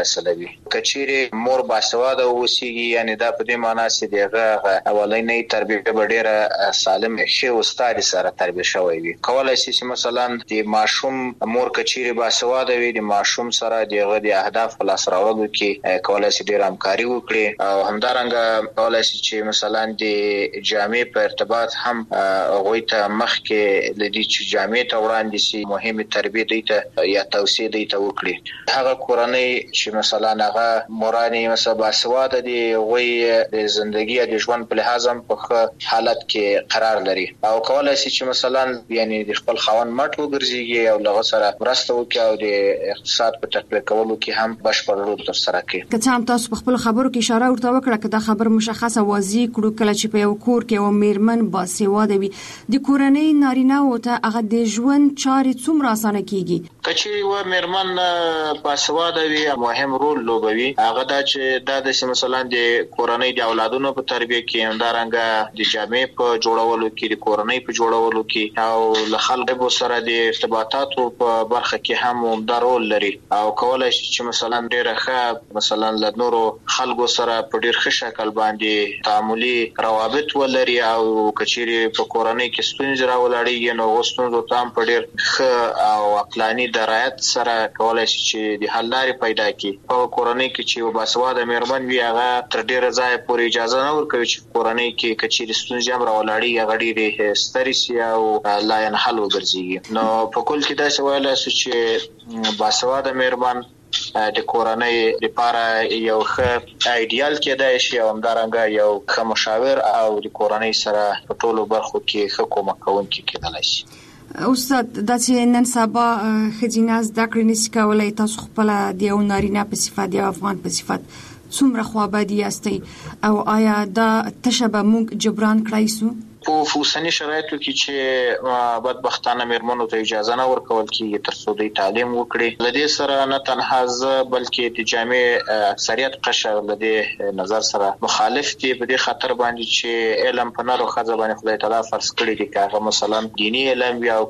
S21: مسله وي. کچېره مور باسواده اوسېږي یعنی دا په دې معنی چې دغه اولنۍ تربیه به ډیره سالم ښه استاد سره تربیه شوی وي. کولای شي چې مثلا د ماشوم مور کچېره باسواده وي د ماشوم سره دغه د اهداف په لاس راوړلو کې کولای شي ډیر همکاري وکړي او همدارنګه کولای شي چې مثلا د جامع په ارتباط هم غوي ته مخ کې لدی چې جامع ته وړاندې شي مهمه تربیه دی ته یا توصیه دی ته وکړي. هغه کورنۍ چې مثلا هغه مورانی مثلا باسواده دی غوي د ژوندۍ د ژوند په لحاظ هم په حالت کې قرار لري او کولای شي چې مثلا یعنی د خپل خاوند مټ وګرځي او لغه سره مرسته وکړي او د اقتصاد په تقویه کولو کې هم بشپړ رول تر سره کوي.
S19: که څه هم تاسو په خپل خبرو کې اشاره ورته وکړه چې دا خبر مشخصه واضح کړو کله چې په یو کور کې و میرمن باسواده وي د کورنۍ نارینه او ته هغه د ژوند چارې څومره اسانه کیږي.
S21: کچې و میرمن باسواده وي مهم رول لوبوي. هغه دا چې دا د مثلا د کورنۍ د اولادونو په تربیه کې همدارنګه د جامع په جوړولو کې د کورنۍ په جوړولو کې او له خلکو سره د ارتباطاتو په برخه کې هم عمده رول لري او کولای شي چې مثلا ډیره ښه مثلا له نورو خلکو سره په ډیر ښه شکل باندې تعاملي روابط ولري او کچېره په کورنۍ کې ستونزې راولړي نو غوښتنو ته هم په ډیر ښه او عقلاني درایت سره کولای شي چې د حل لارې پیدا کړي. په کورنۍ کې چې باسواده میرمن وي هغه تر ډیره ځای پورې اجازه نه ورکوي چې کورنۍ کې کچېره ستونزې هم راولړي هغه ډیره ستري سي او لا ينحل وګرځي. نو په کول کې دا څه ویل چې باسواده میرمن د کورنۍ لپاره یو ښه ایډیال کېدای شي او همدارنګه یو ښه مشاور او د کورنۍ سره په ټولو برخو کې ښه کومک کوونکی کېدای شي.
S19: استاد د چې نن سبا خځیناز د کړنې سکولای تاسو خپل د یو نارینه په صفات دی افغان په صفات څومره خوابدي یاستئ او آیا دا تشبه موږ جبران کړای سو؟
S21: په اوسنی شرایطو کې چې بدبختانه میرمنو ته اجازه نه ورکول کیږي تر څو د تعلیم وکړي. لدې سره نه تنها ز بلکې د جامع اکثریت قشر لدې نظر سره مخالف دي په دې خاطر باندې چې علم په نارو خزه باندې خدای تعالی فرض کړی دي که مثلا دینی علم یا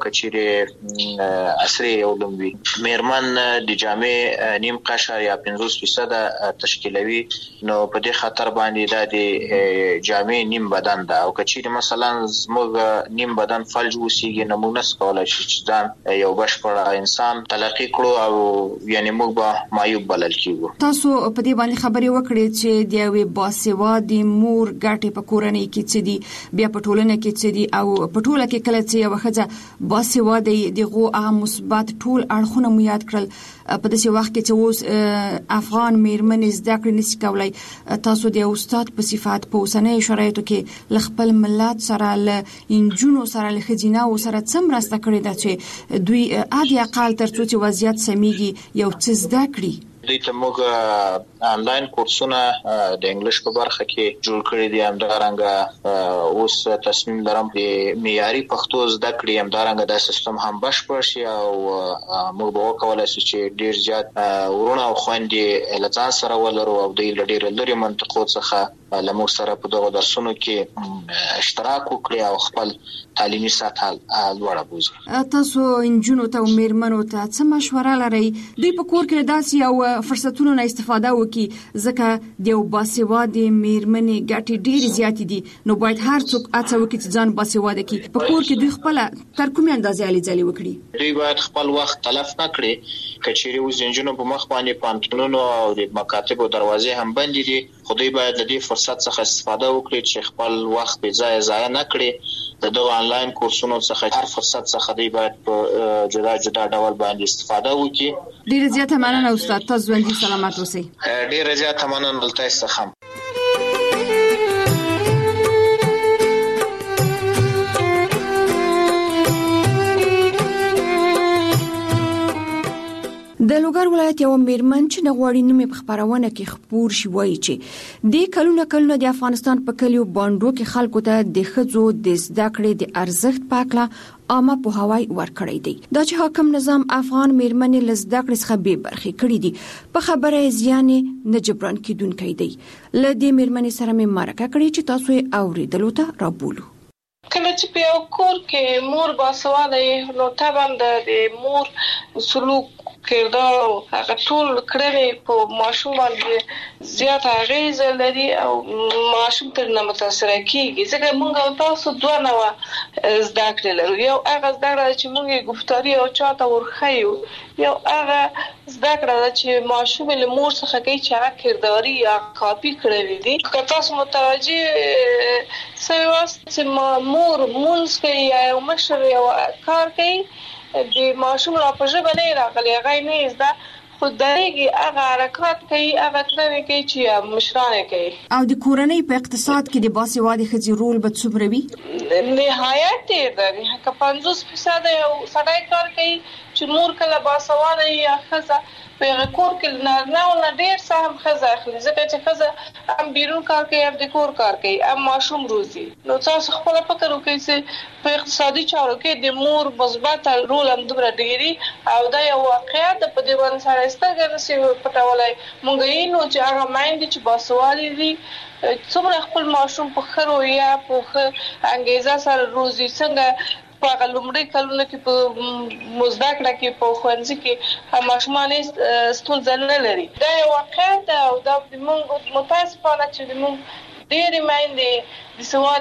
S21: کچېره عصري علوم وي. میرمن د جامع نیم قشر یا پنځوس فیصد تشکیلوي نو په دې خاطر باندې دا د جامع نیم بدن ده او کچېره مثلا زموږ نیم بدن فلج وسیږي نو موږ نس کولای شو چې ځان یو بشپړ انسان تلقي کړو او یعنی موږ به معیوب بلل کیږو.
S19: تاسو په دې باندې خبرې وکړې چې د یوې باسواده مور ګټې په کورنۍ کې څه دي بیا په ټولنه کې څه دي او په ټوله کې کله چې یو ښځه باسواده دغه هغه مثبت ټول اړخونه مو یاد کړل په داسې وخت کې چې اوس افغان میرمنې زده کړې نشي کولای تاسو د استاد په صفات په اوسنۍ شرایطو کې خپل ملت سره له انجونو سره له خځینه او سره څومره ست کړی دا چې دوی عادي اقل تر څو چې وضعیت سميږي یو څه زده کړی.
S21: دوی ته موږ آنلاین کورسونه د انګلیش په برخه کې جوړ کړی دي. همدارنګه اوس تصمیم لرم چې معیاري پښتو زده کړم همدارنګه دا سیستم هم بشپړ شي او موږ به وکولای شو چې ډیر زیات ورونه او خويندې لږان سره ولرو او د ډیر لري منطقو څخه لمو سره په دغه درسونو کې اشتراک وکړي او خپل تعلیمي سطح لوړه بوزي.
S19: تاسو انجونو ته میرمنو ته څه مشوره لرئ دوی په کور کې داسې یو فرصتونو نه استفاده وکړي ځکه د یو باسواده میرمنې ګټې ډېر زیات دي نو باید هر څوک هڅه وکړي چې ځان باسواده کړي. په کور کې دوی خپل تر کومه اندازې علي ځلې وکړي
S21: دوی باید خپل وخت تلف نه کړي. کچېرې اوس انجونو په مخ باندې پانتونونو او د مکاتبو دروازې هم بند دي خو دوی باید د دې فرصت څخه استفاده وکړي چې خپل وخت به ضایع ضایع نه کړي. د دغه آنلاین کورسونو څخه هر فرصت څخه دوی باید په جدا جدا ډول باندې استفاده وکړي.
S19: ډېر زیاته مننه استاد تاسو ژوندۍ سلامت اوسئ.
S21: ډېر زیاته مننه دلته څخه.
S19: د لوګر ولایت یو میرمن چې نغواړي نومې په خبرونه کې خبر شي وایي چې د کلونه کلونه د افغانستان په کلیو باندې کې خلکو ته د خځو د زده کړې د ارزښت پاکله عامه په هواي ورکړی دی. دا چې حاکم نظام افغان میرمنې لزده کړې څخه به برخې کړې دي په خبره زیان نه جبران کیدونکې دی. لدې میرمنې سره مې مرکه کړې چې تاسو یې اوریدلو ته رابولو.
S20: کله چې په یو کور کې مور باسواده نو طبعا د مور سلوک کردار او هغه ټول کړنې په ماشوم باندې زیات اغیز لري او ماشوم تر نه متاثر کیږي. ځکه موږ تاسو دوه نو زده کړل لرو. یو هغه زده کړه چې موږ گفتاری او چاته ورخیو، یو هغه زده کړه چې ماشوم له مور څخه کوي چې هغه کرداري یا کاپی کړی دي. که تاسو متوجه سوي چې مور مونږ کوي یا مشر یو کار کوي د ماشوم لا په ژبه نه راغلی، هغه نه زده خو دایږي هغه حرکت کوي، هغه کړنې کوي چې مشرانه کوي.
S19: او د کورنۍ په اقتصاد کې د باسوادي ښځې رول به څومره وي؟
S20: نهایت دی که پنځوس فیصد یو سړی کار کوي چې مور کله باسواده یا ښځه په کور کې نه نه ډېر سهم ښځه اخلي، ځکه چې ښځه هم بیرون کار کوي هم د کور کار کوي هم ماشوم روزي. نو تاسو خپل فکر وکړئ چې په اقتصادي چارو کې د مور مثبت رول هم دومره ډېری او دا یو واقعیت په دې باندې سره سترګې نشي پټولای. مونږ یې نو چې هغه مایند چې باسوالي دي څومره خپل ماشوم په خرو یا په انګیزه سره روزي، څنګه په هغه لومړي کلونو کې په مزده کړه کې په ښوونځي کې ماشومان ستونزه نه لري. دا یو واقعیت ده او دا موږ متاسفانه چې موږ ډېرې میندې د سواد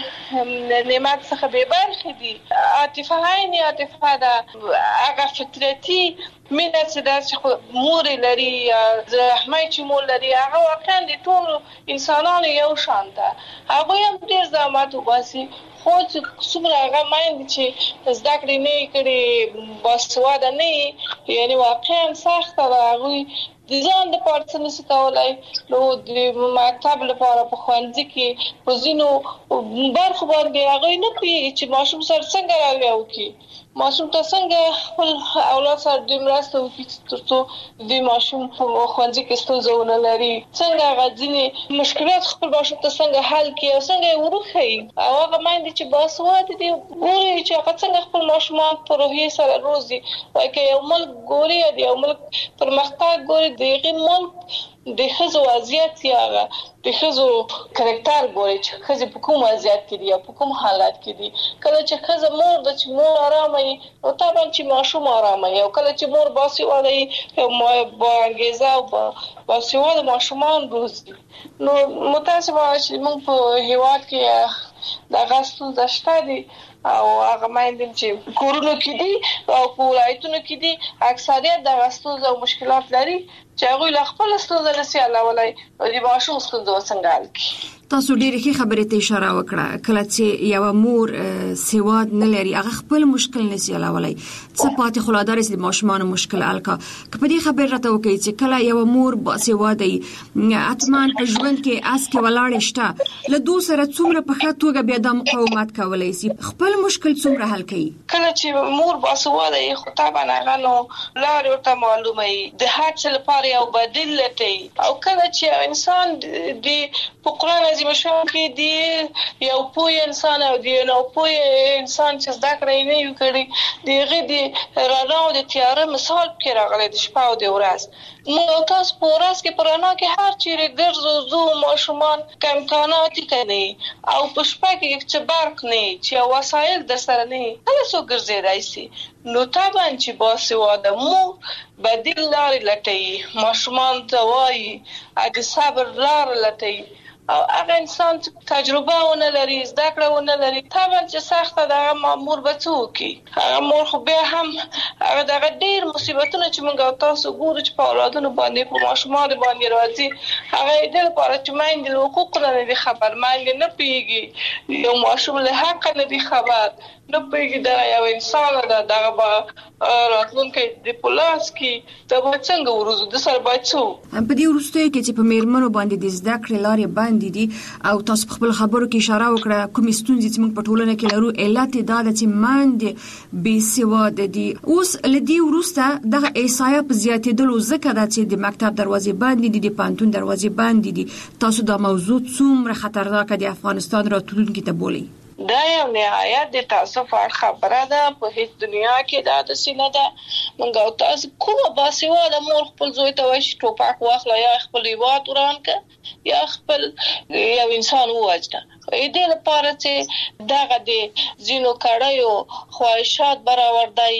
S20: له نعمت څخه بې برخې دي. عاطفه عین عاطفه ده، هغه فطرتي مینه چې ده چې مور لري یا رحمه چې مور لري هغه واقعا د ټولو انسانانو یو شان ده. هغوی هم ډېر زحمت وباسي خو چې څومره هغه میندې چې زده کړې نه یې کړې باسواده نه یې یعنې واقعا سخته ده، هغوی د ځان دپاره څه نشي کولی. نو د مکتب لپاره په ښوونځي کې په ځینو برخو باندې هغوی نه پوهېږي چې ماشوم سره څنګه رویه وکړي، ماشوم ته څنګه خپل اولاد سره دوی مرسته وکړي تر څو دوی ماشوم په ښوونځي کې ستونزه ونه لري، څنګه هغه ځینې مشکلات خپل ماشوم ته څنګه حل کړي او څنګه یې وروښیي. او هغه میندې چې باسواده دي ګوري چې هغه څنګه خپل ماشومان په روحیې سره روزي. وایي که یو ملک ګوري یا د یو ملک پرمختګ ګوري د هغې ملک د ښځو وضعیت یا هغه د ښځو کرکټر ګوري چې ښځې په کوم وضعیت کې دي یا په کوم حالت کې دي. کله چې ښځه مور ده چې مور ارامه وي نو طبعا چې ماشوم ارامه وي، او کله چې مور باسواده وي با انګیزه او باسواده ماشومان روزي. نو متاسفانه چې موږ په هېواد کې دغه ستونزه شته دي او هغه میندې چې کورونو کې دي او په ولایتونو کې دي اکثریت دغه ستونزه او مشکلات لري چې هغوی له خپله ستونزه نشي حلولی او د ماشوم ستونزه به څنګه حل کړي.
S19: تاسو ډېرې ښې خبرې ته اشاره وکړه. کله چې یوه مور سواد نه لري هغه خپل مشکل نشي حلولی، څه پاتې خو لا دا رسي د ماشومانو مشکل حل کا. که په دې خبرې راته وکړئ چې کله یوه مور باسواده وي حتما په ژوند کې اس کې ولاړې شته له دوی سره څومره په ښه توګه بیا دا مقاومت کولی شي، خپل مشکل څومره حل کوي؟
S20: کله چې مور باسواده وي خو طبعا هغه نو لارې ورته معلومه وي، د هر څه لپاره یو بدیل لټوي. او کله چې انسان د په قرآن عظیم شان کې دی یو پوه انسان او دی نو پوه انسان چې زده کړې نه یو کړي د هغې د رڼا او د تیاره مثال پکې راغلی د شپه او د ورځ. نو تاسو په ورځ کې په رڼا کې هر چیرې ګرځو ځو ماشومان که امکانات یې که نه او په شپه کې چې برق نه چې وسایل در سره نه هله څوک ګرځېدی سي. نو طبعا چې باسواده مور بدیل لارې لټوي، ماشومان ته وایي د صبر لاره لټوي. او هغه انسان تجربه ونه لري زده کړه ونه لري طبعا چې سخته ده هغه مور به څه وکړي. هغه مور خو بیا هم هغه دغه ډېر مصیبتونه چې موږ او تاسو ګورو چې په اولادونو باندې په ماشومانو باندې راځي هغه یې دې لپاره چې میندې له حقوقو نه دي خبر، میندې نه پوهېږي، یو ماشوم له حقه نه دي خبر، نه پوهېږي دا یو انسان ده دغه به راتلونکی د په لاس کې دا به څنګه وروزو د سره باید څه
S19: په دې وروستیو کې چې په میرمنو باندې د زده کړې لارې بندې دي او تاسو په خپل خبرو کې اشاره وکړه کومې ستونزې چې موږ په ټولنه کې لرو علت یې دا ده چې میندې بېسواده دي. اوس له دې وروسته دغه احصایه په زیاتېدلو ځکه ده چې د مکتب دروازې بندې دي، د پوهنتون دروازې بندې دي. تاسو دا موضوع څومره خطرناکه د افغانستان راتلونکي ته بولئ؟
S20: دا یو نهایت د تاسف خبره ده، په هیڅ دنیا کې دا داسې نه ده. موږ او تاسو کومه باسواده مور خپل زوی ته وایي چې ټوپک واخله یا خپل هېواد وران کړه یا خپل یو انسان ووژنه. دې لپاره چې دغه د ځینو کړیو خواهشات برآورده وي،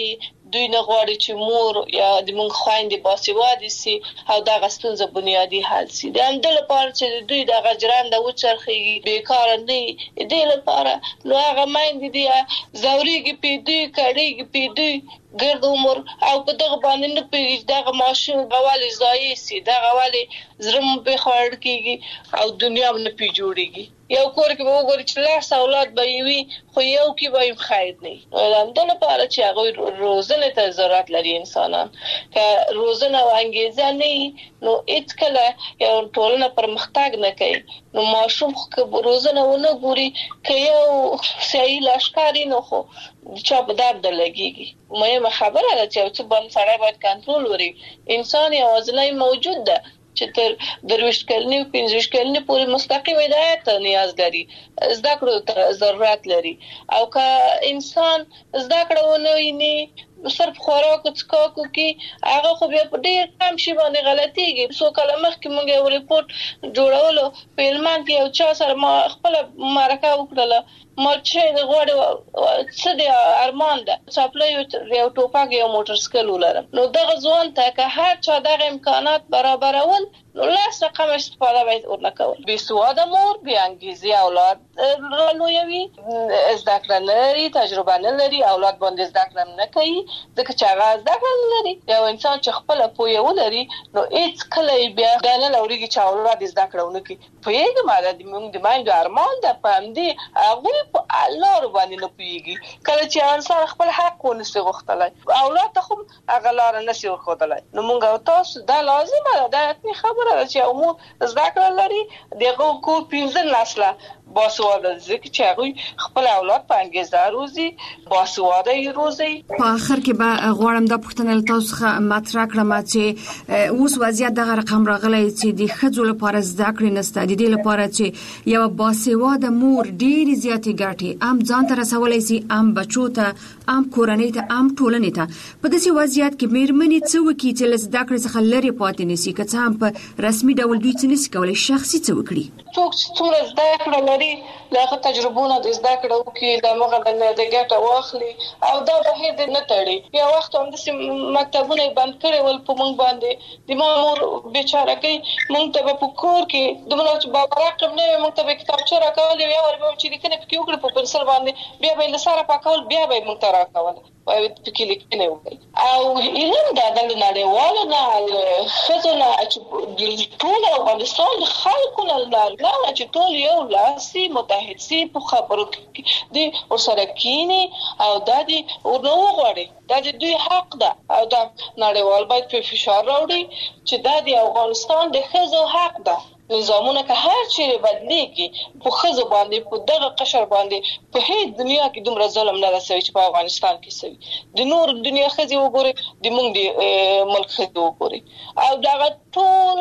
S20: دوی نه غواړي چې مور یا د موږ خويندې باسواده سي او دا غستونزه بنیادی حل سي د همدې لپاره چې دوی د غجران د وچرخي بیکار نه دي لپاره نو هغه مایند دي زوريږي پیډي کړيږي پیډي ګرد عمر او په دغه باندې نه پیږي دغه ماشوم غوالي ځای سي دغه غوالي زرم به خور کیږي او دنیا نه پی جوړيږي یو کور کې به وګورئ چې لاس اولاد به وي خو یو کې به خیر نه وي دا لپاره چې هغه روزنه ته ضرورت لري انسانان که روزنه او انګیزه نه نو هیڅ کله یو ټولنه پرمختګ نه کوي نو ماشوم خو روزنه ونه ګوري که یو صحیح لاشکاري نه خو چا په درد لګيږي مهمه خبره ده چې څه باندې سړی باید کنټرول وري انسان یوازې موجود ده چې تر درويش کلنی او پنځويش کلنی پورې مستقیم هدایت نیاز لري زده کړو ته ضرورت لري او که انسان زده کړو نه ویني صرف خوراک او څکاکو کې هغه خو بیا په ډېر کم شي باندې غلطيږي څو کله مخکې موږ یو ریپورت جوړولو په علمان کې یو چا سره ما خپل معرکه وکړه مرچه د غوړ څه د ارمان ده چاپلې یو ټوپک یو موټر سایکل ولرم نو دغه ځوان ته که هر چا دغه امکانات برابرول نو لاس رقم استفاده باید ورنکول بي سواده مور بي انګيزي اولاد رالويوي زده کړه لري تجربه نه لري اولاد باندې زده کړه نه کوي ځکه چې هغه زده کړه لري یو انسان چې خپل پوهه ولري نو هیڅ کله بیا دنه لوريږي چې اولاد زده کړه ونکي په یوه ماده د موږ د مایند ارمان د پامدي هغه په الله باندې نه پیږي کله چې انسان خپل حق ونسي غوښتلای اولاد ته خو هغه لار نه سي ورخدلای نو موږ تاسو دا لازمه ده د خبره چې عموم زده کړه لري دغه کو پینځه نسله باسواده ځکه چې هغه خپل اولاد په انګیزه روزي باسواده روزي
S19: په اخر کې به غواړم د پښتنل تاسو څخه مطرح کړم چې اوس وضعیت دغه رقم راغلی چې د خځو لپاره زده کړې نشته د دې لپاره چې یو باسواده مور ډېری زیاتې ګټي ام ځان ته رسولای شي ام بچو ته ام کورنۍ ته ام ټولنې ته په داسې وضعیت کې مېرمنې څه وکړي چې له زده کړې څخه لرې پاتې نشي که څه هم په رسمي ډول دوی څه نشي کولای شخصي څه وکړي
S20: څوک څومره زده کړه لري دغه تجربونه د زده کړو کې د مغه د ګټه واخلي او دا به هېڅ نه تړي یا وخت هم د مکتبونه بند کړي ول په مونږ باندې د مامور بیچاره کې مونږ ته په کور کې د ملوچ بابا رقم نه مونږ ته کتابچه راکول یا ورته چې لیکنه پکې وکړي په پنسل باندې بیا به لساره پاکول بیا به مونږ ته راکول او پکې لیکنه وکړي او علم دا د نړیوالو نه خزونه چې ټول افغانستان خلکو نه نه چې ټول یو لاسي متحد سي په خبرو کې دي ورسره کینی او د دې ورنو غواړي دا د دوی حق ده او دا نړیوال باید په فشار راوړي چې دا د افغانستان د خزو حق ده نظامونه که هر چیرې بدلېږي په خزو باندې په دغه قشر باندې په هیڅ دنیا کې دومره ظلم نه رسوي چې په افغانستان کې سوي د نور دنیا خزي وګوري د موږ د ملک خزي وګوري او دغه ټول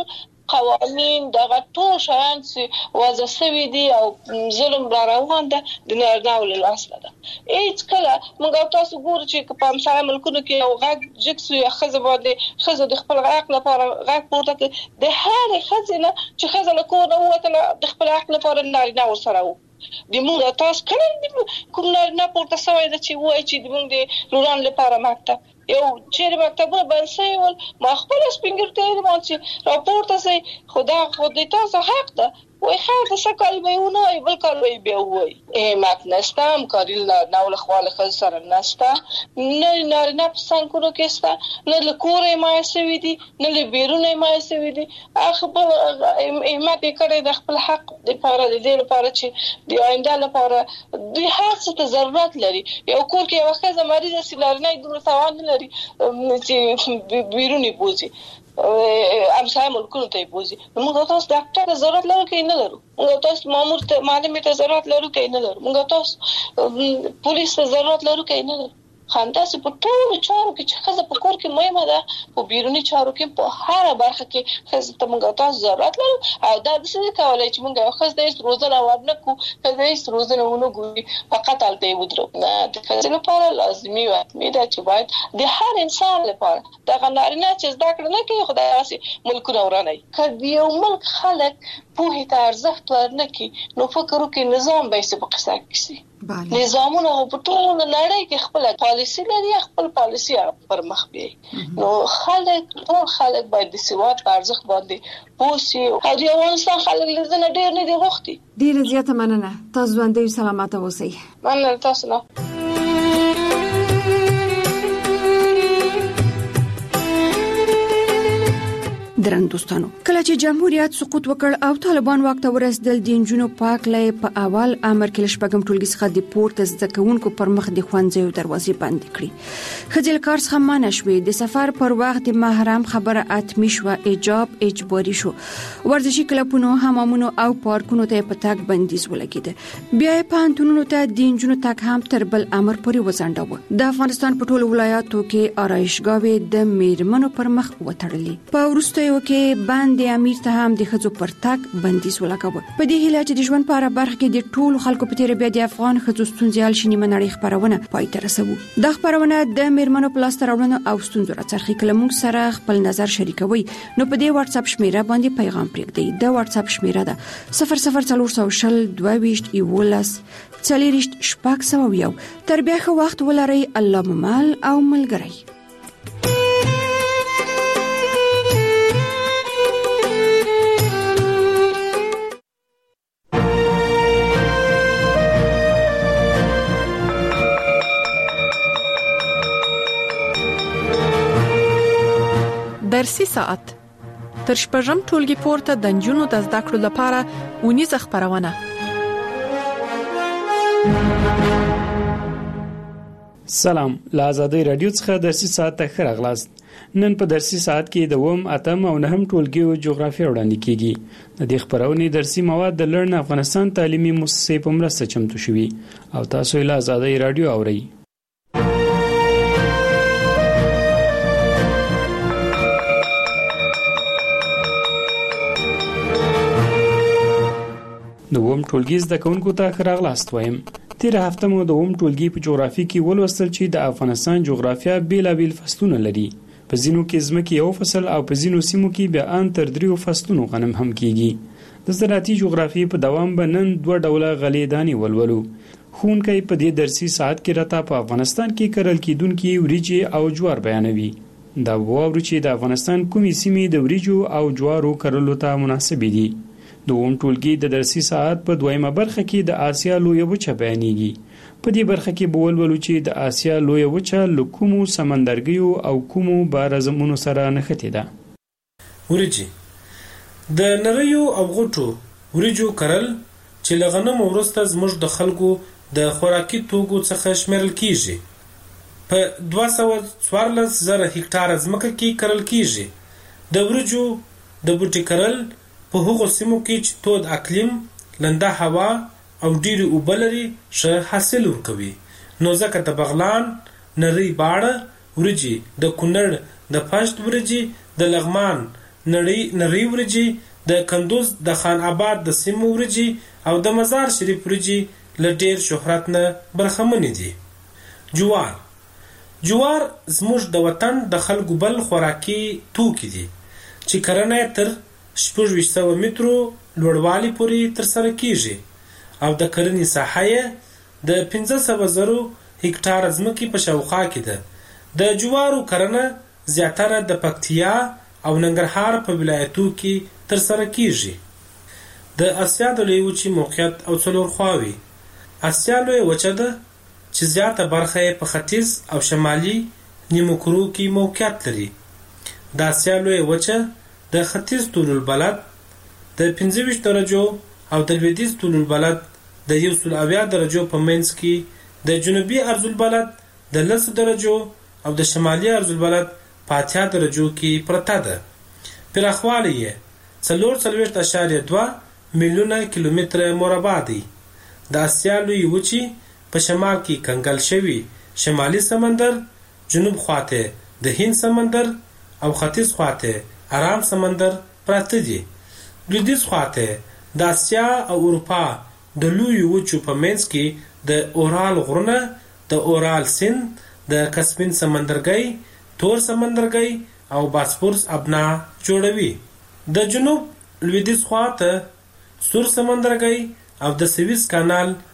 S20: قوانين دغه ټول شیان چې وضع شوي دي او ظلم را روان ده د نړیوال لاسه ده هیڅ کله موږ تاسو ګورو چې په امثال ملکونو کې یو غږ جکسو یا خزه باندې خزه د خپل حق لپاره غږ پورته د هر خزینه چې خزه له کور نه وته د خپل حق لپاره نارینه ورسره وو د موږ تاسو کله کوم نه پورته سوی د چې وای چې د موږ د روران لپاره مکتب یو چیرې مکتبونه بند شوي ول ما خپل سپینګر ته یې مونږ راپورته سي خدا خو دې تاسو حق ده وای خیر د سکل به ونه ای بل کار وی به وای مات نستم کاریل نه ول خواله خل سره نستا نه نه نه څنګه کېستا نه له کورې ما سوي دي نه له بیرونه ما سوي دي اخ په مات کړي د خپل حق د لپاره د دې لپاره چې د آینده لپاره د هر څه ته ضرورت لري یو کور کې یو ښځه مریض سي لرنه دومره توان لري چې بیرونی بوزي امثال ملکونو ته بوزي موږ تاسو ډاکټر ضرورت لرو کې نه لرو موږ تاسو مامور ته معلم ته ضرورت لرو کې نه لرو موږ تاسو پولیس ته ضرورت لرو کې نه لرو خانداسه په ټولو چارو کې چې خزه په کور کې مهمه ده په بیرونی چارو کې په هر برخه کې خزه ته موږ تاسو ضرورت لرو او دا د څه کولای چې موږ خزه د روزنه ورنه کو خزه د روزنه ونه ګوري فقط الته ودرو نه د خزه لپاره لازمي و مې دا چې باید د هر انسان لپاره دا غنارینه چې زده کړه نه کوي خدای واسي ملکونه ورانه کوي یو ملک خلک په هیڅ ارزښت ورنه کوي نو فکر وکړي نظام به څه په قصه کې نظامونه په ټول نړۍ کې خپل پالیسی لري، خپل پالیسی پر مخ بیاي. نو خلک ټول خلک باید د سواد په ارزښت باندې پوسی او د افغانستان خلک لږه ډیر نه دی غوښتي.
S19: ډیره زیاته مننه. تاسو باندې سلامات اوسئ.
S20: مننه تاسو نه.
S19: درن دوستانو، کله چې جمهوریت سقوط وکړ او طالبان واک ته ورسېدل، د نجونو پاک لای په اول امر کې لشپږم ټولګي څخه د پورته زده کوونکو پر مخ د ښوونځیو دروازې بند کړې. خځل کار څخه منع شوې، د سفر پر وخت د محرم خبره اتمی شو، حجاب اجباري شو، ورزشي کلبونو، حمامونو او پارکونو ته په تګ بندیز ولګېد. بیا په پوهنتونونو ته د نجونو تګ هم تر بل امر پورې وځنډاوه. د افغانستان په ټولو ولایاتو کې آرایشګاوې د میرمنو پر مخ وتړلې. په وروسته یو کې باندې امیر ته هم د خځو پر تګ بندیز ولګاوه. په دې هیله چې د ژوند په اړه برخه کې د ټولو خلکو په تیر بیا د افغان خځو ستونزې حل شي، نیمه نړۍ خبرونه پای ته رسوو. د خبرونه د میرمنو په لاس راوړنه او ستونزو راڅرخي کله موږ سره خپل نظر شریکوي، نو په دې واتس اپ شمیره باندې پیغام پرېږدئ. د واتس اپ شمیره ده صفر صفر څلور سو شل دوه ویشت یولس څلوریشت شپږ سوه یو. تر بیا ښه وخت ولرئ. الله مو مل او ملګری.
S3: درسي ساعت تر شپږم ټولګي پورته د نجونو د زده کړو لپاره اونیزه خبرونه.
S22: سلام، له آزادۍ رادیو څخه درسي ساعت ته ښه راغلاست. نن په درسي ساعت کې د اووم، اتم او نهم ټولګیو جغرافیه وړاندې کیږي. د دې خبرونې درسي مواد د لړن افغانستان تعلیمي مؤسسې په مرسته چمتو شوي او تاسو له آزادۍ رادیو اورئ. د اووم ټولګي زده کوونکو ته ښه راغلاست وایم. تیره هفته مو د اووم ټولګي په جغرافیه کې ولوستل چې د افغانستان جغرافیه بیلابیل فصلونه لري. په ځینو کې ځمکې یو فصل او په ځینو سیمو کې بیا ان تر دریو فصلونو غنم هم کیږي. د زراعتي جغرافیې په دوام به نن دوه ډوله غلې دانې ولولو. ښوونکی په دې درسي ساعت کې راته په افغانستان کې کرل کېدونکي وریجې او جوار بیانوي. دا واورو چې د افغانستان کومې سیمې د وریجو او جوارو کرلو ته مناسبې دي. د اووم ټولګي د درسي ساعت په دویمه برخه کې د آسیا لویه وچه بیانېږي. په دې برخه کې به ولولو چې د آسیا لویه وچه له کومو سمندرګیو او کومو بارزمونو سره نښتې ده.
S23: وریجې د نریو او غټو وریجو کرل چې له غنمو وروسته زموږ د خلکو د خوراکي توکو څخه شمیرل کیږي. په دوه سوه څوارلس زره هکټاره ځمکه کې کرل کیږي. د وریجو د بوټي کرل په هغو سیمو کې چې تود اقلیم، لنده هوا او ډیرې اوبه لري ښه حاصل ورکوي. نو ځکه د بغلان، نری باړه وریجې، د کونړ د پشت وریجې، د لغمان نری نری وریجې، د کندوز د خان آباد د سیمو وریجې او د مزار شریف وریجې له ډیر شهرت نه برخمنې دي. جوار جوار زموږ د وطن د خلکو بل خوراکي توکي دي چې کرنه تر شپږ ویشت سوه مترو لوړوالي پورې ترسره کیږي او د کرنې ساحه یې د پنځه سوه زرو هکټاره ځمکې په شاوخوا کې ده. د جوارو کرنه زیاتره د پکتیا او ننګرهار په ولایتو کې ترسره کیږي. د اسیا د لویې وچې موقعیت او څلور خواوې. اسیا لویه وچه ده چې زیاته برخه یې په ختیځ او شمالي نیمو کرو کې موقعیت لري. د اسیا لویه وچه د ختیځ طول البلد د پنځه ویشت درجو او د لویدیځ طول البلد د یو سل اویا درجو په منځ کې، د جنوبي عرض البلد د لسو درجو او د شمالي عرض البلد په اتیا درجو کې پرته ده. پراخوالی یې څلور څلوېښت اعشاریه دوه میلیونه کیلومتره مربع دی. د اسیا لویې وچې په شمال کې کنګل شوي شمالي سمندر، جنوب خواته د هند سمندر او ختیځ خواته آرام سمندر پراته دي. لویدیځ خواته د اسیا او اروپا د لویو وچو په منځ کې د اورال غرونه، د اورال سیند، د کسپین سمندرګي، تور سمندرګي او باسفورس ابنا جوړوي. د جنوب لویدیځ خواته سور سمندرګي او د سویس کانال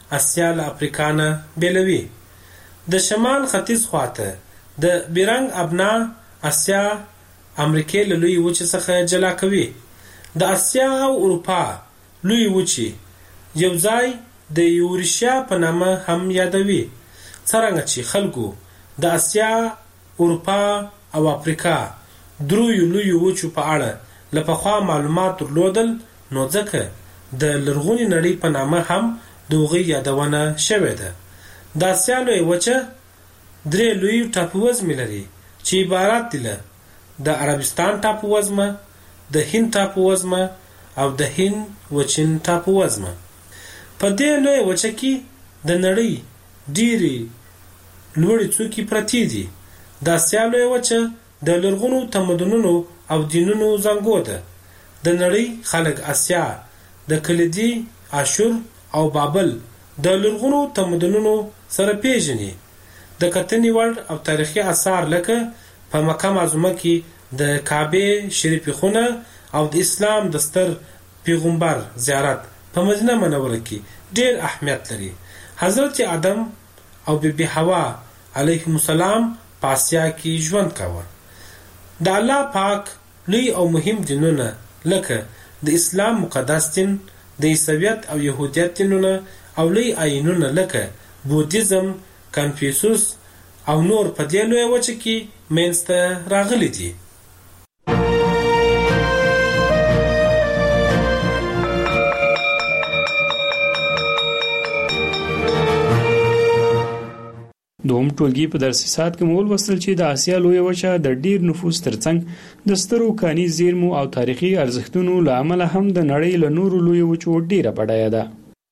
S23: اسیا له افریقا نه بیلوي. د شمال ختیځ خواته د بیرنګ ابنا اسیا امریکا له لوی وچې څخه جلا کوي. د اسیا او اروپا لوی وچې یو ځای د یورشیا په نامه هم یادوي. څرنګه چې خلکو د اسیا، اروپا او افریقا درویو لوی وچو په اړه لپخوا معلومات درلودل، نو ځکه د لرغونی نړۍ په نامه هم دوغه یادونه شوې ده. د اسیا لوی وچه درې لوی ټاپووزمې لري چې عبارت دي له د عربستان ټاپووزمه، د هند ټاپووزمه او د هند وچین ټاپووزمه. په دې لوی وچه کې د نړۍ ډېری لوړې څوکې پرتې دي. د اسیا لوی وچه د لرغونو تمدنونو او دینونو زانګو ده. د نړۍ خلک اسیا د کلیدي، اشور او بابل د لرغونو تمدنونو سره پیژني. د کتنې وړ او تاریخي آثار لکه په مکه معظمه کې د کعبه شریفه خونه او د اسلام د ستر پیغمبر زیارت په مدینه منوره کې ډېر اهمیت لري. حضرت آدم او بیبي حوا علیهم السلام په اسیا کې ژوند کاوه. د الله پاک لوی او مهم دینونه لکه د اسلام مقدس دین، د عیسویت او يهودیت دینونه او لوی آیینونه لکه بودیزم، کنفیوسوس او نور په دې لوی وچه کې منځته راغلي دي.
S22: دوم ټولګي په درسي ساعت کې مول وصل چې د اسیا لوی وچه د ډیر نفوس ترڅنګ د سترو کاني زیرمو او تاریخي ارزښتونو له امله هم د نړۍ له نورو لوی وچو ډیره بډایه ده.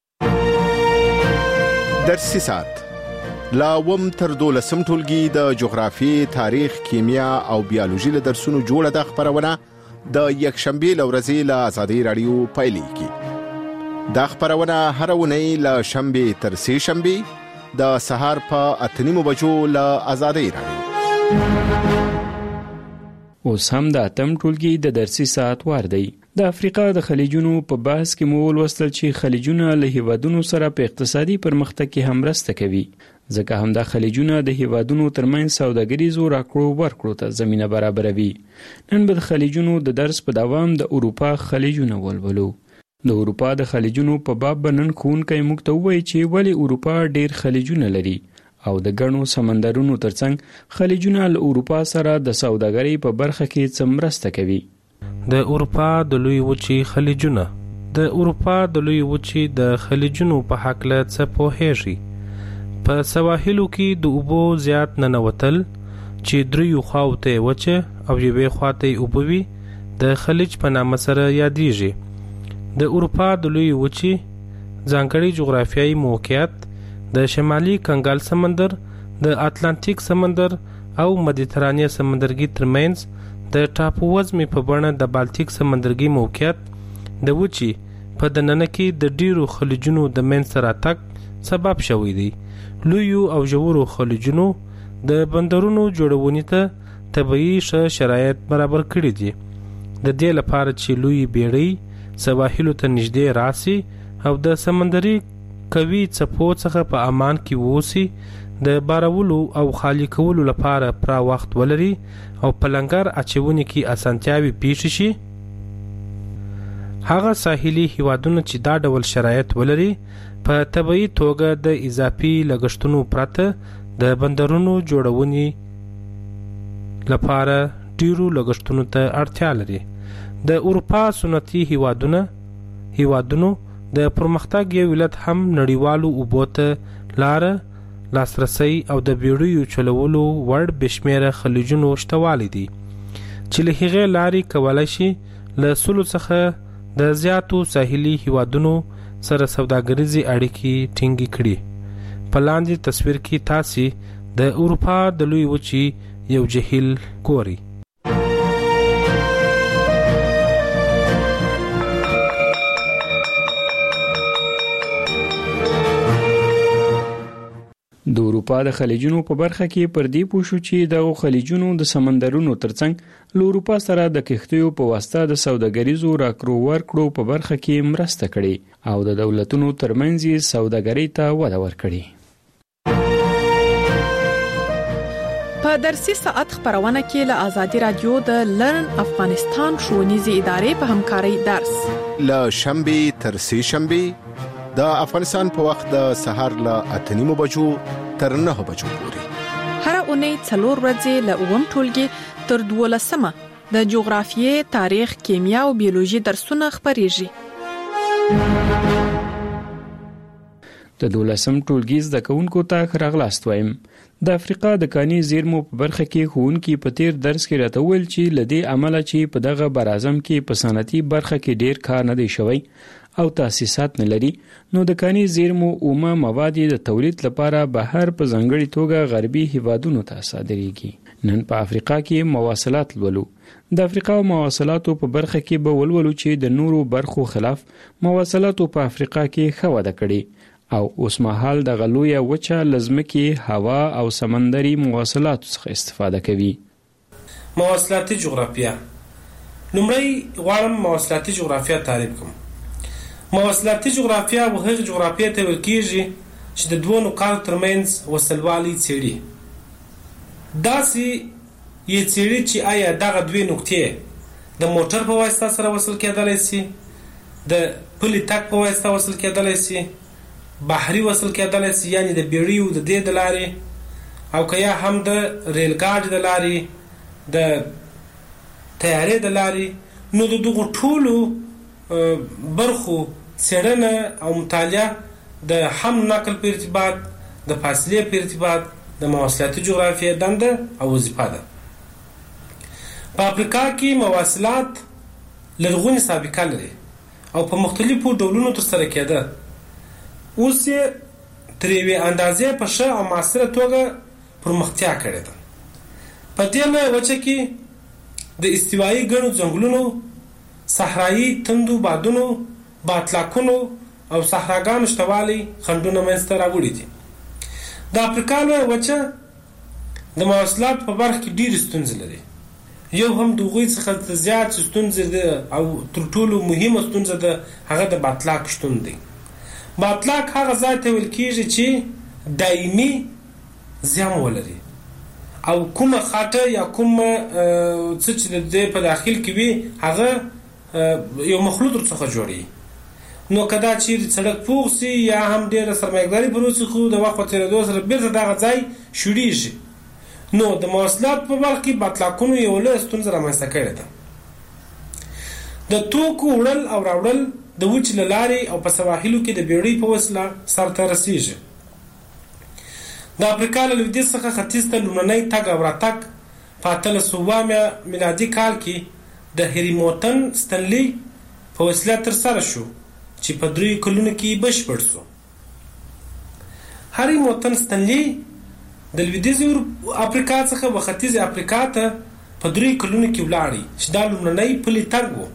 S2: درسي ساعت لا وم تر دولسم ټولګي د جغرافي، تاریخ، کیمیا او بیولوژي له درسونو جوړه د خبرونه د یکشنبه لورځي له آزادۍ رادیو پایلیږي. دا خبرونه هر ونی له شنبه تر سه شنبه د سهار په اتنیمو بجو له آزادۍ رادیو.
S22: اوس هم د اتم ټولګي د درسي ساعت وار دی. د افریقا د خلیجونو په بحث کې مول وستل چې خلیجونه له هیوادونو سره په اقتصادي پرمختګ کې هم مرسته کوي، ځکه هم د خلیجونه د هیوادونو ترمنځ سوداګریزو راکړو ورکړو ته زمينه برابروي. نن به د خلیجونو د درس په دوام د اروپا خلیجونه ولولو. د اروپا د خلیجونو په باب بنن ښوونکی موږ ته ووایي چې ولې اروپا ډیر خلیجونه لري او د ګڼو سمندرونو ترڅنګ خلیجونه له اروپا سره د سوداګرۍ په برخه کې څه مرسته کوي.
S23: د اروپا د لوی وچې خلیجونه د اروپا د لوی وچې د خلیجونو په حق له څه پوهیږي. په سواحلو کې د اوبو زیات ننوتل چې دریو خواوته وچه او یوې خواته اوبه وي د خلیج په نامه سره یادېږي. د اروپا د لوی وچې ځانګړي جغرافیایي موقعیت د شمالي کنګال سمندر، د اتلانتیک سمندر او مدیترانیا سمندرګي ترمنځ د ټاپووزمې په بڼه د بالتیک سمندرګي موقعیت د وچې په دننه کې د ډیرو خلیجونو د منځته راتګ سبب شوی دی. لویو او ژورو خلیجونو د بندرونو جوړونې ته طبیعي ښه شرایط برابر کړي دي، د دې لپاره چې لوی بیړۍ سواحلو ته نږدې راسي او د سمندري کوي څپو څخه په امان کې ووسی، د بارولو او خالی کولو لپاره پرا وخت ولري او په لنګر اچونې کې اسانتیاوي پیښ شي. هغه ساحلي هیوادونه چې دا ډول شرایط ولري په طبیعي توګه د اضافي لګښتونو پرته د بندرونو جوړونې لپاره ډیرو لګښتونو ته اړتیا لري. د اروپا سنتي هیوادونه هیوادونو د پرمختګ یو ولت هم نړیوالو اوبو ته لاره، لاسرسي او د بیړیو چلولو وړ بشمیره خلیجونو شتوالی دي چې له هغې لارې کولی شي له سلو څخه د زیاتو ساحلي هیوادونو سره سوداګریزي اړیکې ټینګې کړي. په لاندې تصویر کې تاسې د اروپا د لوی وچې یو جهیل ګورئ.
S22: د اروپا د خلیجونو په برخه کې پر دې پوه شو چې دغه خلیجونو د سمندرونو ترڅنګ له اروپا سره د کښتیو په واسطه د سوداګریزو راکړو ورکړو په برخه کې مرسته کړې او د دولتونو ترمنځ یې سوداګرۍ ته وده ورکړې.
S3: په درسي ساعت خبرونه کې له آزادي رادیو د لرن افغانستان ښوونیزې ادارې په همکارۍ درس
S2: له شنبه تر سه شنبه د افغانستان په وخت د سهار له اته نیمو بجو تر نه بجو پورې
S3: هر اونۍ څلور ورځې له اووم ټولګي تر دولسمه د جغرافیې، تاریخ، کیمیا او بیولوژي درسونه خبريږي.
S22: د دولسم ټولګي زده کوونکو ته ښه راغلاست وایم. د افریقا د کاني زیرمو په برخه کې ښوونکي په تیر درس کې راته وویل چې له دې امله چې په دغه برازم کې په صنعتي برخه کې ډیر کار نه دی شوی او تاسیسات نه لري، نو د کاني زیرمو اومه مواد د تولید لپاره بهر په ځانګړي توګه غربي هیوادونو ته صادریږي. نن په افریقا کې مواصلات لولو. د افریقا مواصلاتو په برخه کې به ولولو چې د نورو برخو خلاف مواصلاتو په افریقا کې ښه وده کړې او اوس مهال د غلویه وچه لزمکی هوا او سمندري مواصلات څخه استفاده کوي.
S23: مواصلاتي جغرافیه. لومړی غواړم مواصلاتي جغرافیه تعریف کوم. مواصلاتي جغرافیه و هغه جغرافیه ته ویل کېږي چې د دوه نقاطو ترمنځ وصلوالي څېړي. داسې یې څېړي چې آیا دغه دوه نقطې د موټر په واسطه سره وصل کېدلی سي، د پلي تګ په واسطه وصل کېدلی سي، بحري وصل کېدلی سي، یعنی د بیړیو د دې د لارې، او که یا هم د ریل ګاډي د لارې، د طیارې د لارې. نو د دغو ټولو برخو څېړنه او مطالعه د حمل نقل په ارتباط، د فاصلې په ارتباط د مواصلاتي جغرافیې دنده او وظیفه ده. په افریقا کې مواصلات لرغونې سابقه لري او په مختلفو ډولونو ترسره کېده. اوس یې تر یوې اندازې په ښه او معاصره توګه پرمختیا کړې ده. په دې وچه کې د استوایي ګڼو ځنګلونو، صحرایي تندو بادونو، باطلاقونو او صحراګانو شتوالی خنډونه منځته راوړي دي. د افریقا لویه وچه د مواصلاتو په برخه کې ډېرې ستونزې لري. یو هم د هغوی څخه زیات ستونزې ده او تر ټولو مهمه ستونزه ده هغه د باطلاق شتون دی. باطلاق هغه ځای ته ویل کېږي چې دایمي زیان ولري او کومه خاطه یا کومه څه چې د دې په داخل کې وي هغه یو مخلوط ورڅخه جوړي. نو که دا چیرې سړک پوخ سي یا هم ډېره سرمایه‌ګذاري پر وسي، خو د وخت په تېرېدو سره بېرته دغه ځای شوړېږي. نو د مواصلاتو په برخه کې باطلاقونو یو لویه ستونزه رامنځته کړې ده. د توکو وړل او راوړل د وچې له لارې او په سواحلو کې د بیړۍ په وسیله سرته رسېږي. د افریقا له لویدیځ څخه ختیځ ته لومړنی تګ او راتګ په اتلس سوه میلادي کال کې د هریموتن ستنلي په وسیله ترسره شو چې په دریو کلونو کې بشپړ شو. هریموتن ستنلي د لویدیځې افریقا څخه و ختیځې افریقا ته په دریو کلونو کې ولاړی چې دا لومړنی پلي تګ و.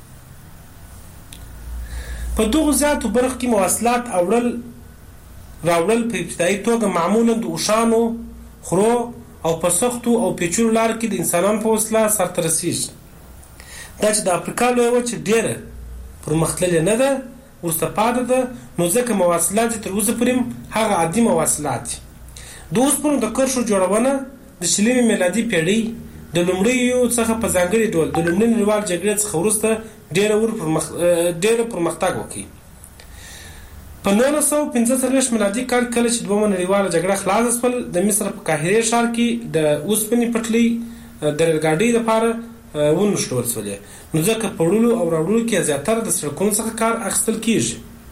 S23: په دغو زیاتو برخو کې مواصلات اوړل راوړل په ابتدایي توګه معمولا د اوښانو، خرو او په سختو او پیچلو لارو کې د انسانانو په وسیله سرته رسېږي. دا چې د افریقا لویه وچه ډېره پرمختللې نه ده، وروسته پاتې ده، نو ځکه مواصلات یې تر اوسه پورې هغه عادي مواصلات دي. د اوسپنو د کرښو جوړونه د شلمې میلادي پیړۍ د لومړیو څخه په ځانګړي ډول د لومړۍ نړیوالې جګړې څخه وروسته ډېره ور پرمخ ډېره پرمختګ وکړي. په نولس سوه پنځه څلوېښت میلادي کال کله چې دویمه نړیواله جګړه خلاصه شول، د مصر په قاهرې ښار کې د اوسپنې پټلۍ د ریل ګاډۍ لپاره ونښلول شولې. نو ځکه په وړلو او راوړلو کې زیاتره د سړکونو څخه کار اخیستل کېږي.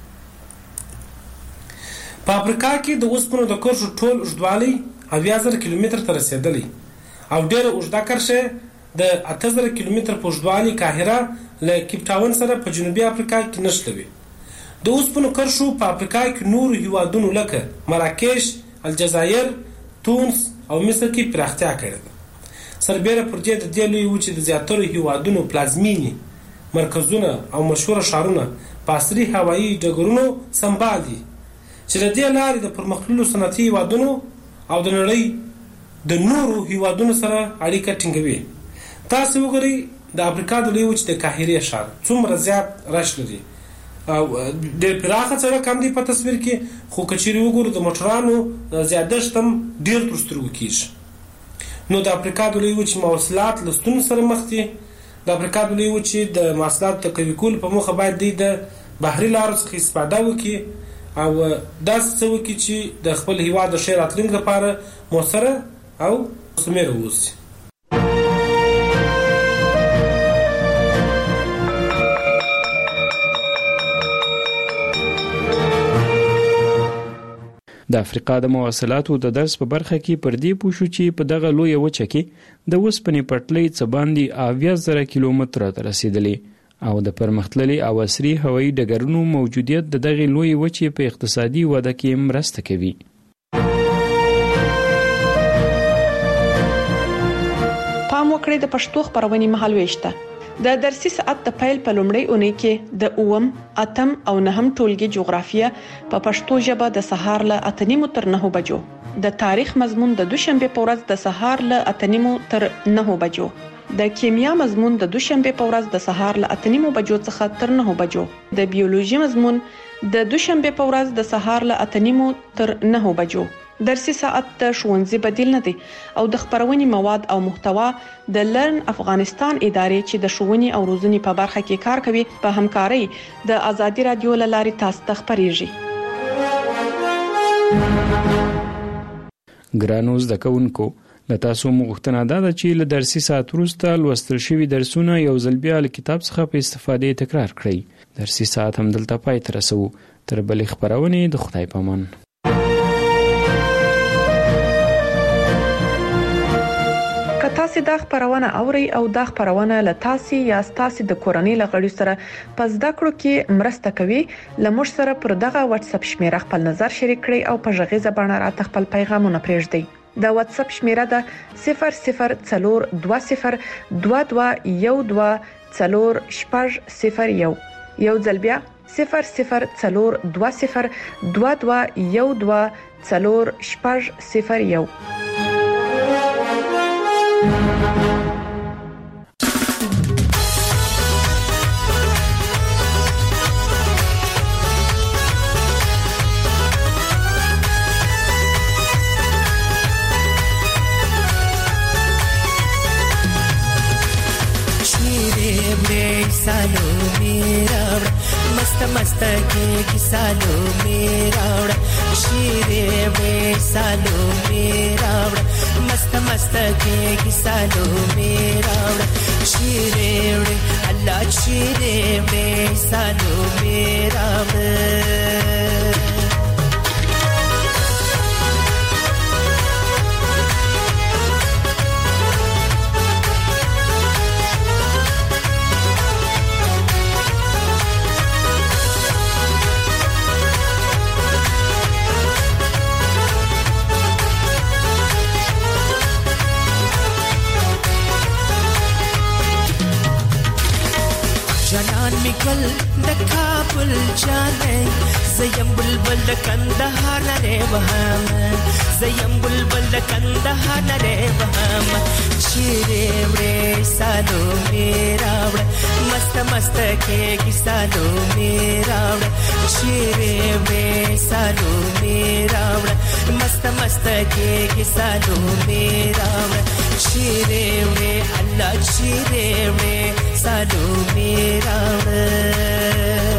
S23: په افریقا کې د اوسپنو د کرښو ټول اوږدوالی اویا زره کیلومتره ته رسېدلی او ډېره اوږده کرښه د اته زره کیلومتره په اوږدوالي قاهره له کیپ ټاون سره په جنوبي افریقا کې نښلوي. د اوسپنو کرښو په افریقا کې نورو هیوادونو لکه مراکش، الجزایر، تونس او مصر کې پراختیا کړې ده. سربیره پر دې د دې لویې وچې د زیاترو هیوادونو پلازمینې مرکزونه او مشهوره ښارونه په عصري هوایي ډګرونو سمبال دي. چې د دې لارې د پرمختللو صنعتي هیوادونو او د نړۍ د نورو هیوادونو سره اړیکه ټینګوي. تاسو وګورئ د افریقا د لوی وچې د قاهرې ښار څومره زیات رش لري او ډېر پراخه سړک هم دی په تصویر کې، خو که چیرې وګورو د موټرانو زیادښت هم ډېر تر سترګو کېږي. نو د افریقا د لوی وچې مواصلات له ستونزو سره مخ دي. د افریقا د لوی وچې د مواصلاتو د قوي کولو په موخه باید دوی د بحري لارو څخه استفاده وکړي او داسې څه وکړي چې د خپل هېواد د ښې راتلونکي لپاره مؤثره او مثمره واوسي.
S22: د افریقا د مواصلاتو د درس په برخه کې پر دې پوه شو چې په دغه لویه وچه کې د اوسپنې پټلۍ څه باندې اویا زره کیلومتره ته رسېدلې او د پرمختللي او عصري هوایي ډګرونو موجودیت د دغې لویې وچې په اقتصادي وده کې مرسته کوي.
S3: پام وکړئ د پښتو خبرونې مهالويشته. د درسي ساعت د پیل په لومړۍ اونۍ کې د اوم، اتم او نهم ټولګي جغرافیه په پښتو ژبه د سهار له اته نیمو تر نهو بجو، د تاریخ مضمون د دوشنبه په ورځ د سهار له اته نیمو تر نهو بجو، د کیمیا مضمون د دوشنبه په ورځ د سهار له اته نیمو بجو څخه تر نهو بجو، د بیولوژي مضمون د دوشنبه په ورځ د سهار له اته نیمو تر نهو بجو. درسي ساعت د ښوونځي بدیل نه دی او د خبرونې مواد او محتوا د لرن افغانستان ادارې چې د ښوونې او روزنې په برخه کې کار کوي په همکارۍ د آزادي رادیو له لارې تاسو ته خبرېږي.
S22: ګرانو زده کوونکو، له تاسو مغوښتنه ده چې له درسي ساعت وروسته لوستل شوي درسونه یو ځل بیا له کتاب څخه په استفادې تکرار کړئ. درسي ساعت هم دلته پای ته رسوو. تر بلې خبرونې د خدای په امان.
S3: که تاسو دا خبرونه اورئ او دا خبرونه له تاسو یا تاسو د کورنۍ لغړي سره په زده کړو کې مرسته کوي، لمر سره پر دغه واتس اپ شمیره خپل نظر شریک کړئ او په ژغیزه باندې راته خپل پیغامونه پرېږدئ. د واتس اپ شمیره ده صفر صفر څلور دوه صفر دوه دوه یو دوه څلور شپږ صفر یو. یو ځل بیا صفر صفر څلور دوه صفر دوه دوه یو دوه څلور شپږ صفر یو.
S5: सालो मेरा मस्त मस्त के सालो मेरा शीरे वे सालो मेरा मस्त मस्त के सालो मेरा शीरे वे अल्लाह शीरे वे सालो मेरा गल द काबुल जाने زیم بلبل د کندهار لري وهم زیم بلبل د کندهار لري وهم چیرې وړې سالو میرا وړ مست مست کې کی سالو میرا وړ چیرې وړې سالو میرا وړ مست مست کې کی سالو میرا وړ چیرې وړې الله چیرې وړې سالو میرا وړ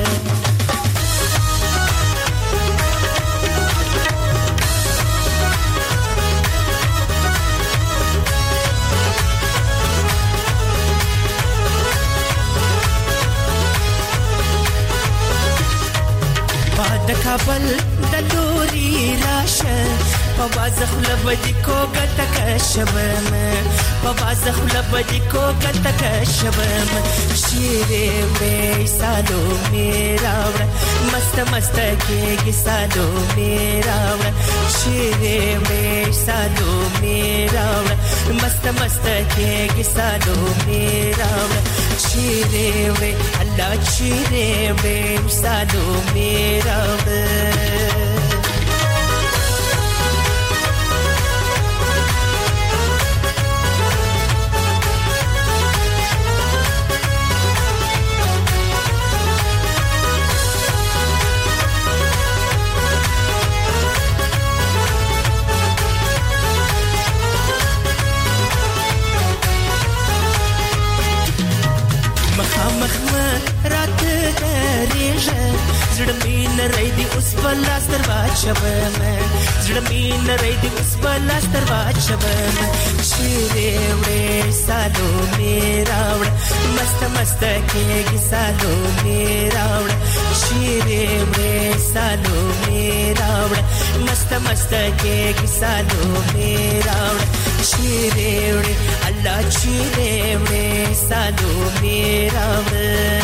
S5: د کابل د لوري راشه په وازخ لبدي کو ګټه کښبم په وازخ لبدي کو ګټه کښبم شیرې وې سالو میرا وړ مست مست کې سالو میرا وړ شیرې وې سالو میرا وړ مست مست کې سالو میرا وړ شیرې وې الله شیرې وې سالو میرا وړ نری دی اوس په لاس در واچوم زړه می نری دی اوس په لاس در واچوم چیرې وړې سالو میرا وړ مست مست کېږي سالو میرا وړ چیرې وړې سالو میرا وړ مست مست کېږي سالو میرا وړ چیرې وړې الله چیرې وړې سالو میرا وړ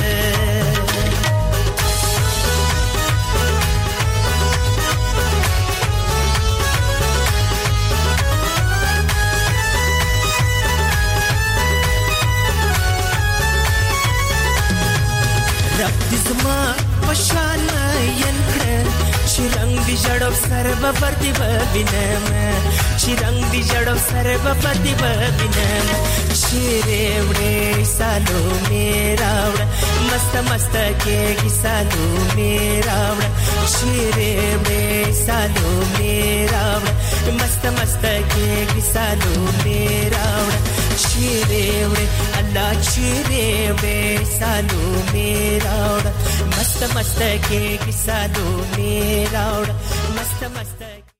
S5: رب دې زما پشان ین کړ چې رنگ دې جړو سر به پر دې وینم چې رنگ دې جړو سر به پر دې وینم چیرې وړې سالو میرا وړ مست مست کېږي سالو میرا وړ چیرې وړې سالو میرا وړ مست مست کېږي سالو میرا وړ چیرې وړې الله چیرې وړې سالو میرا وړ مست مست کېږي سالو میرا وړ مست مست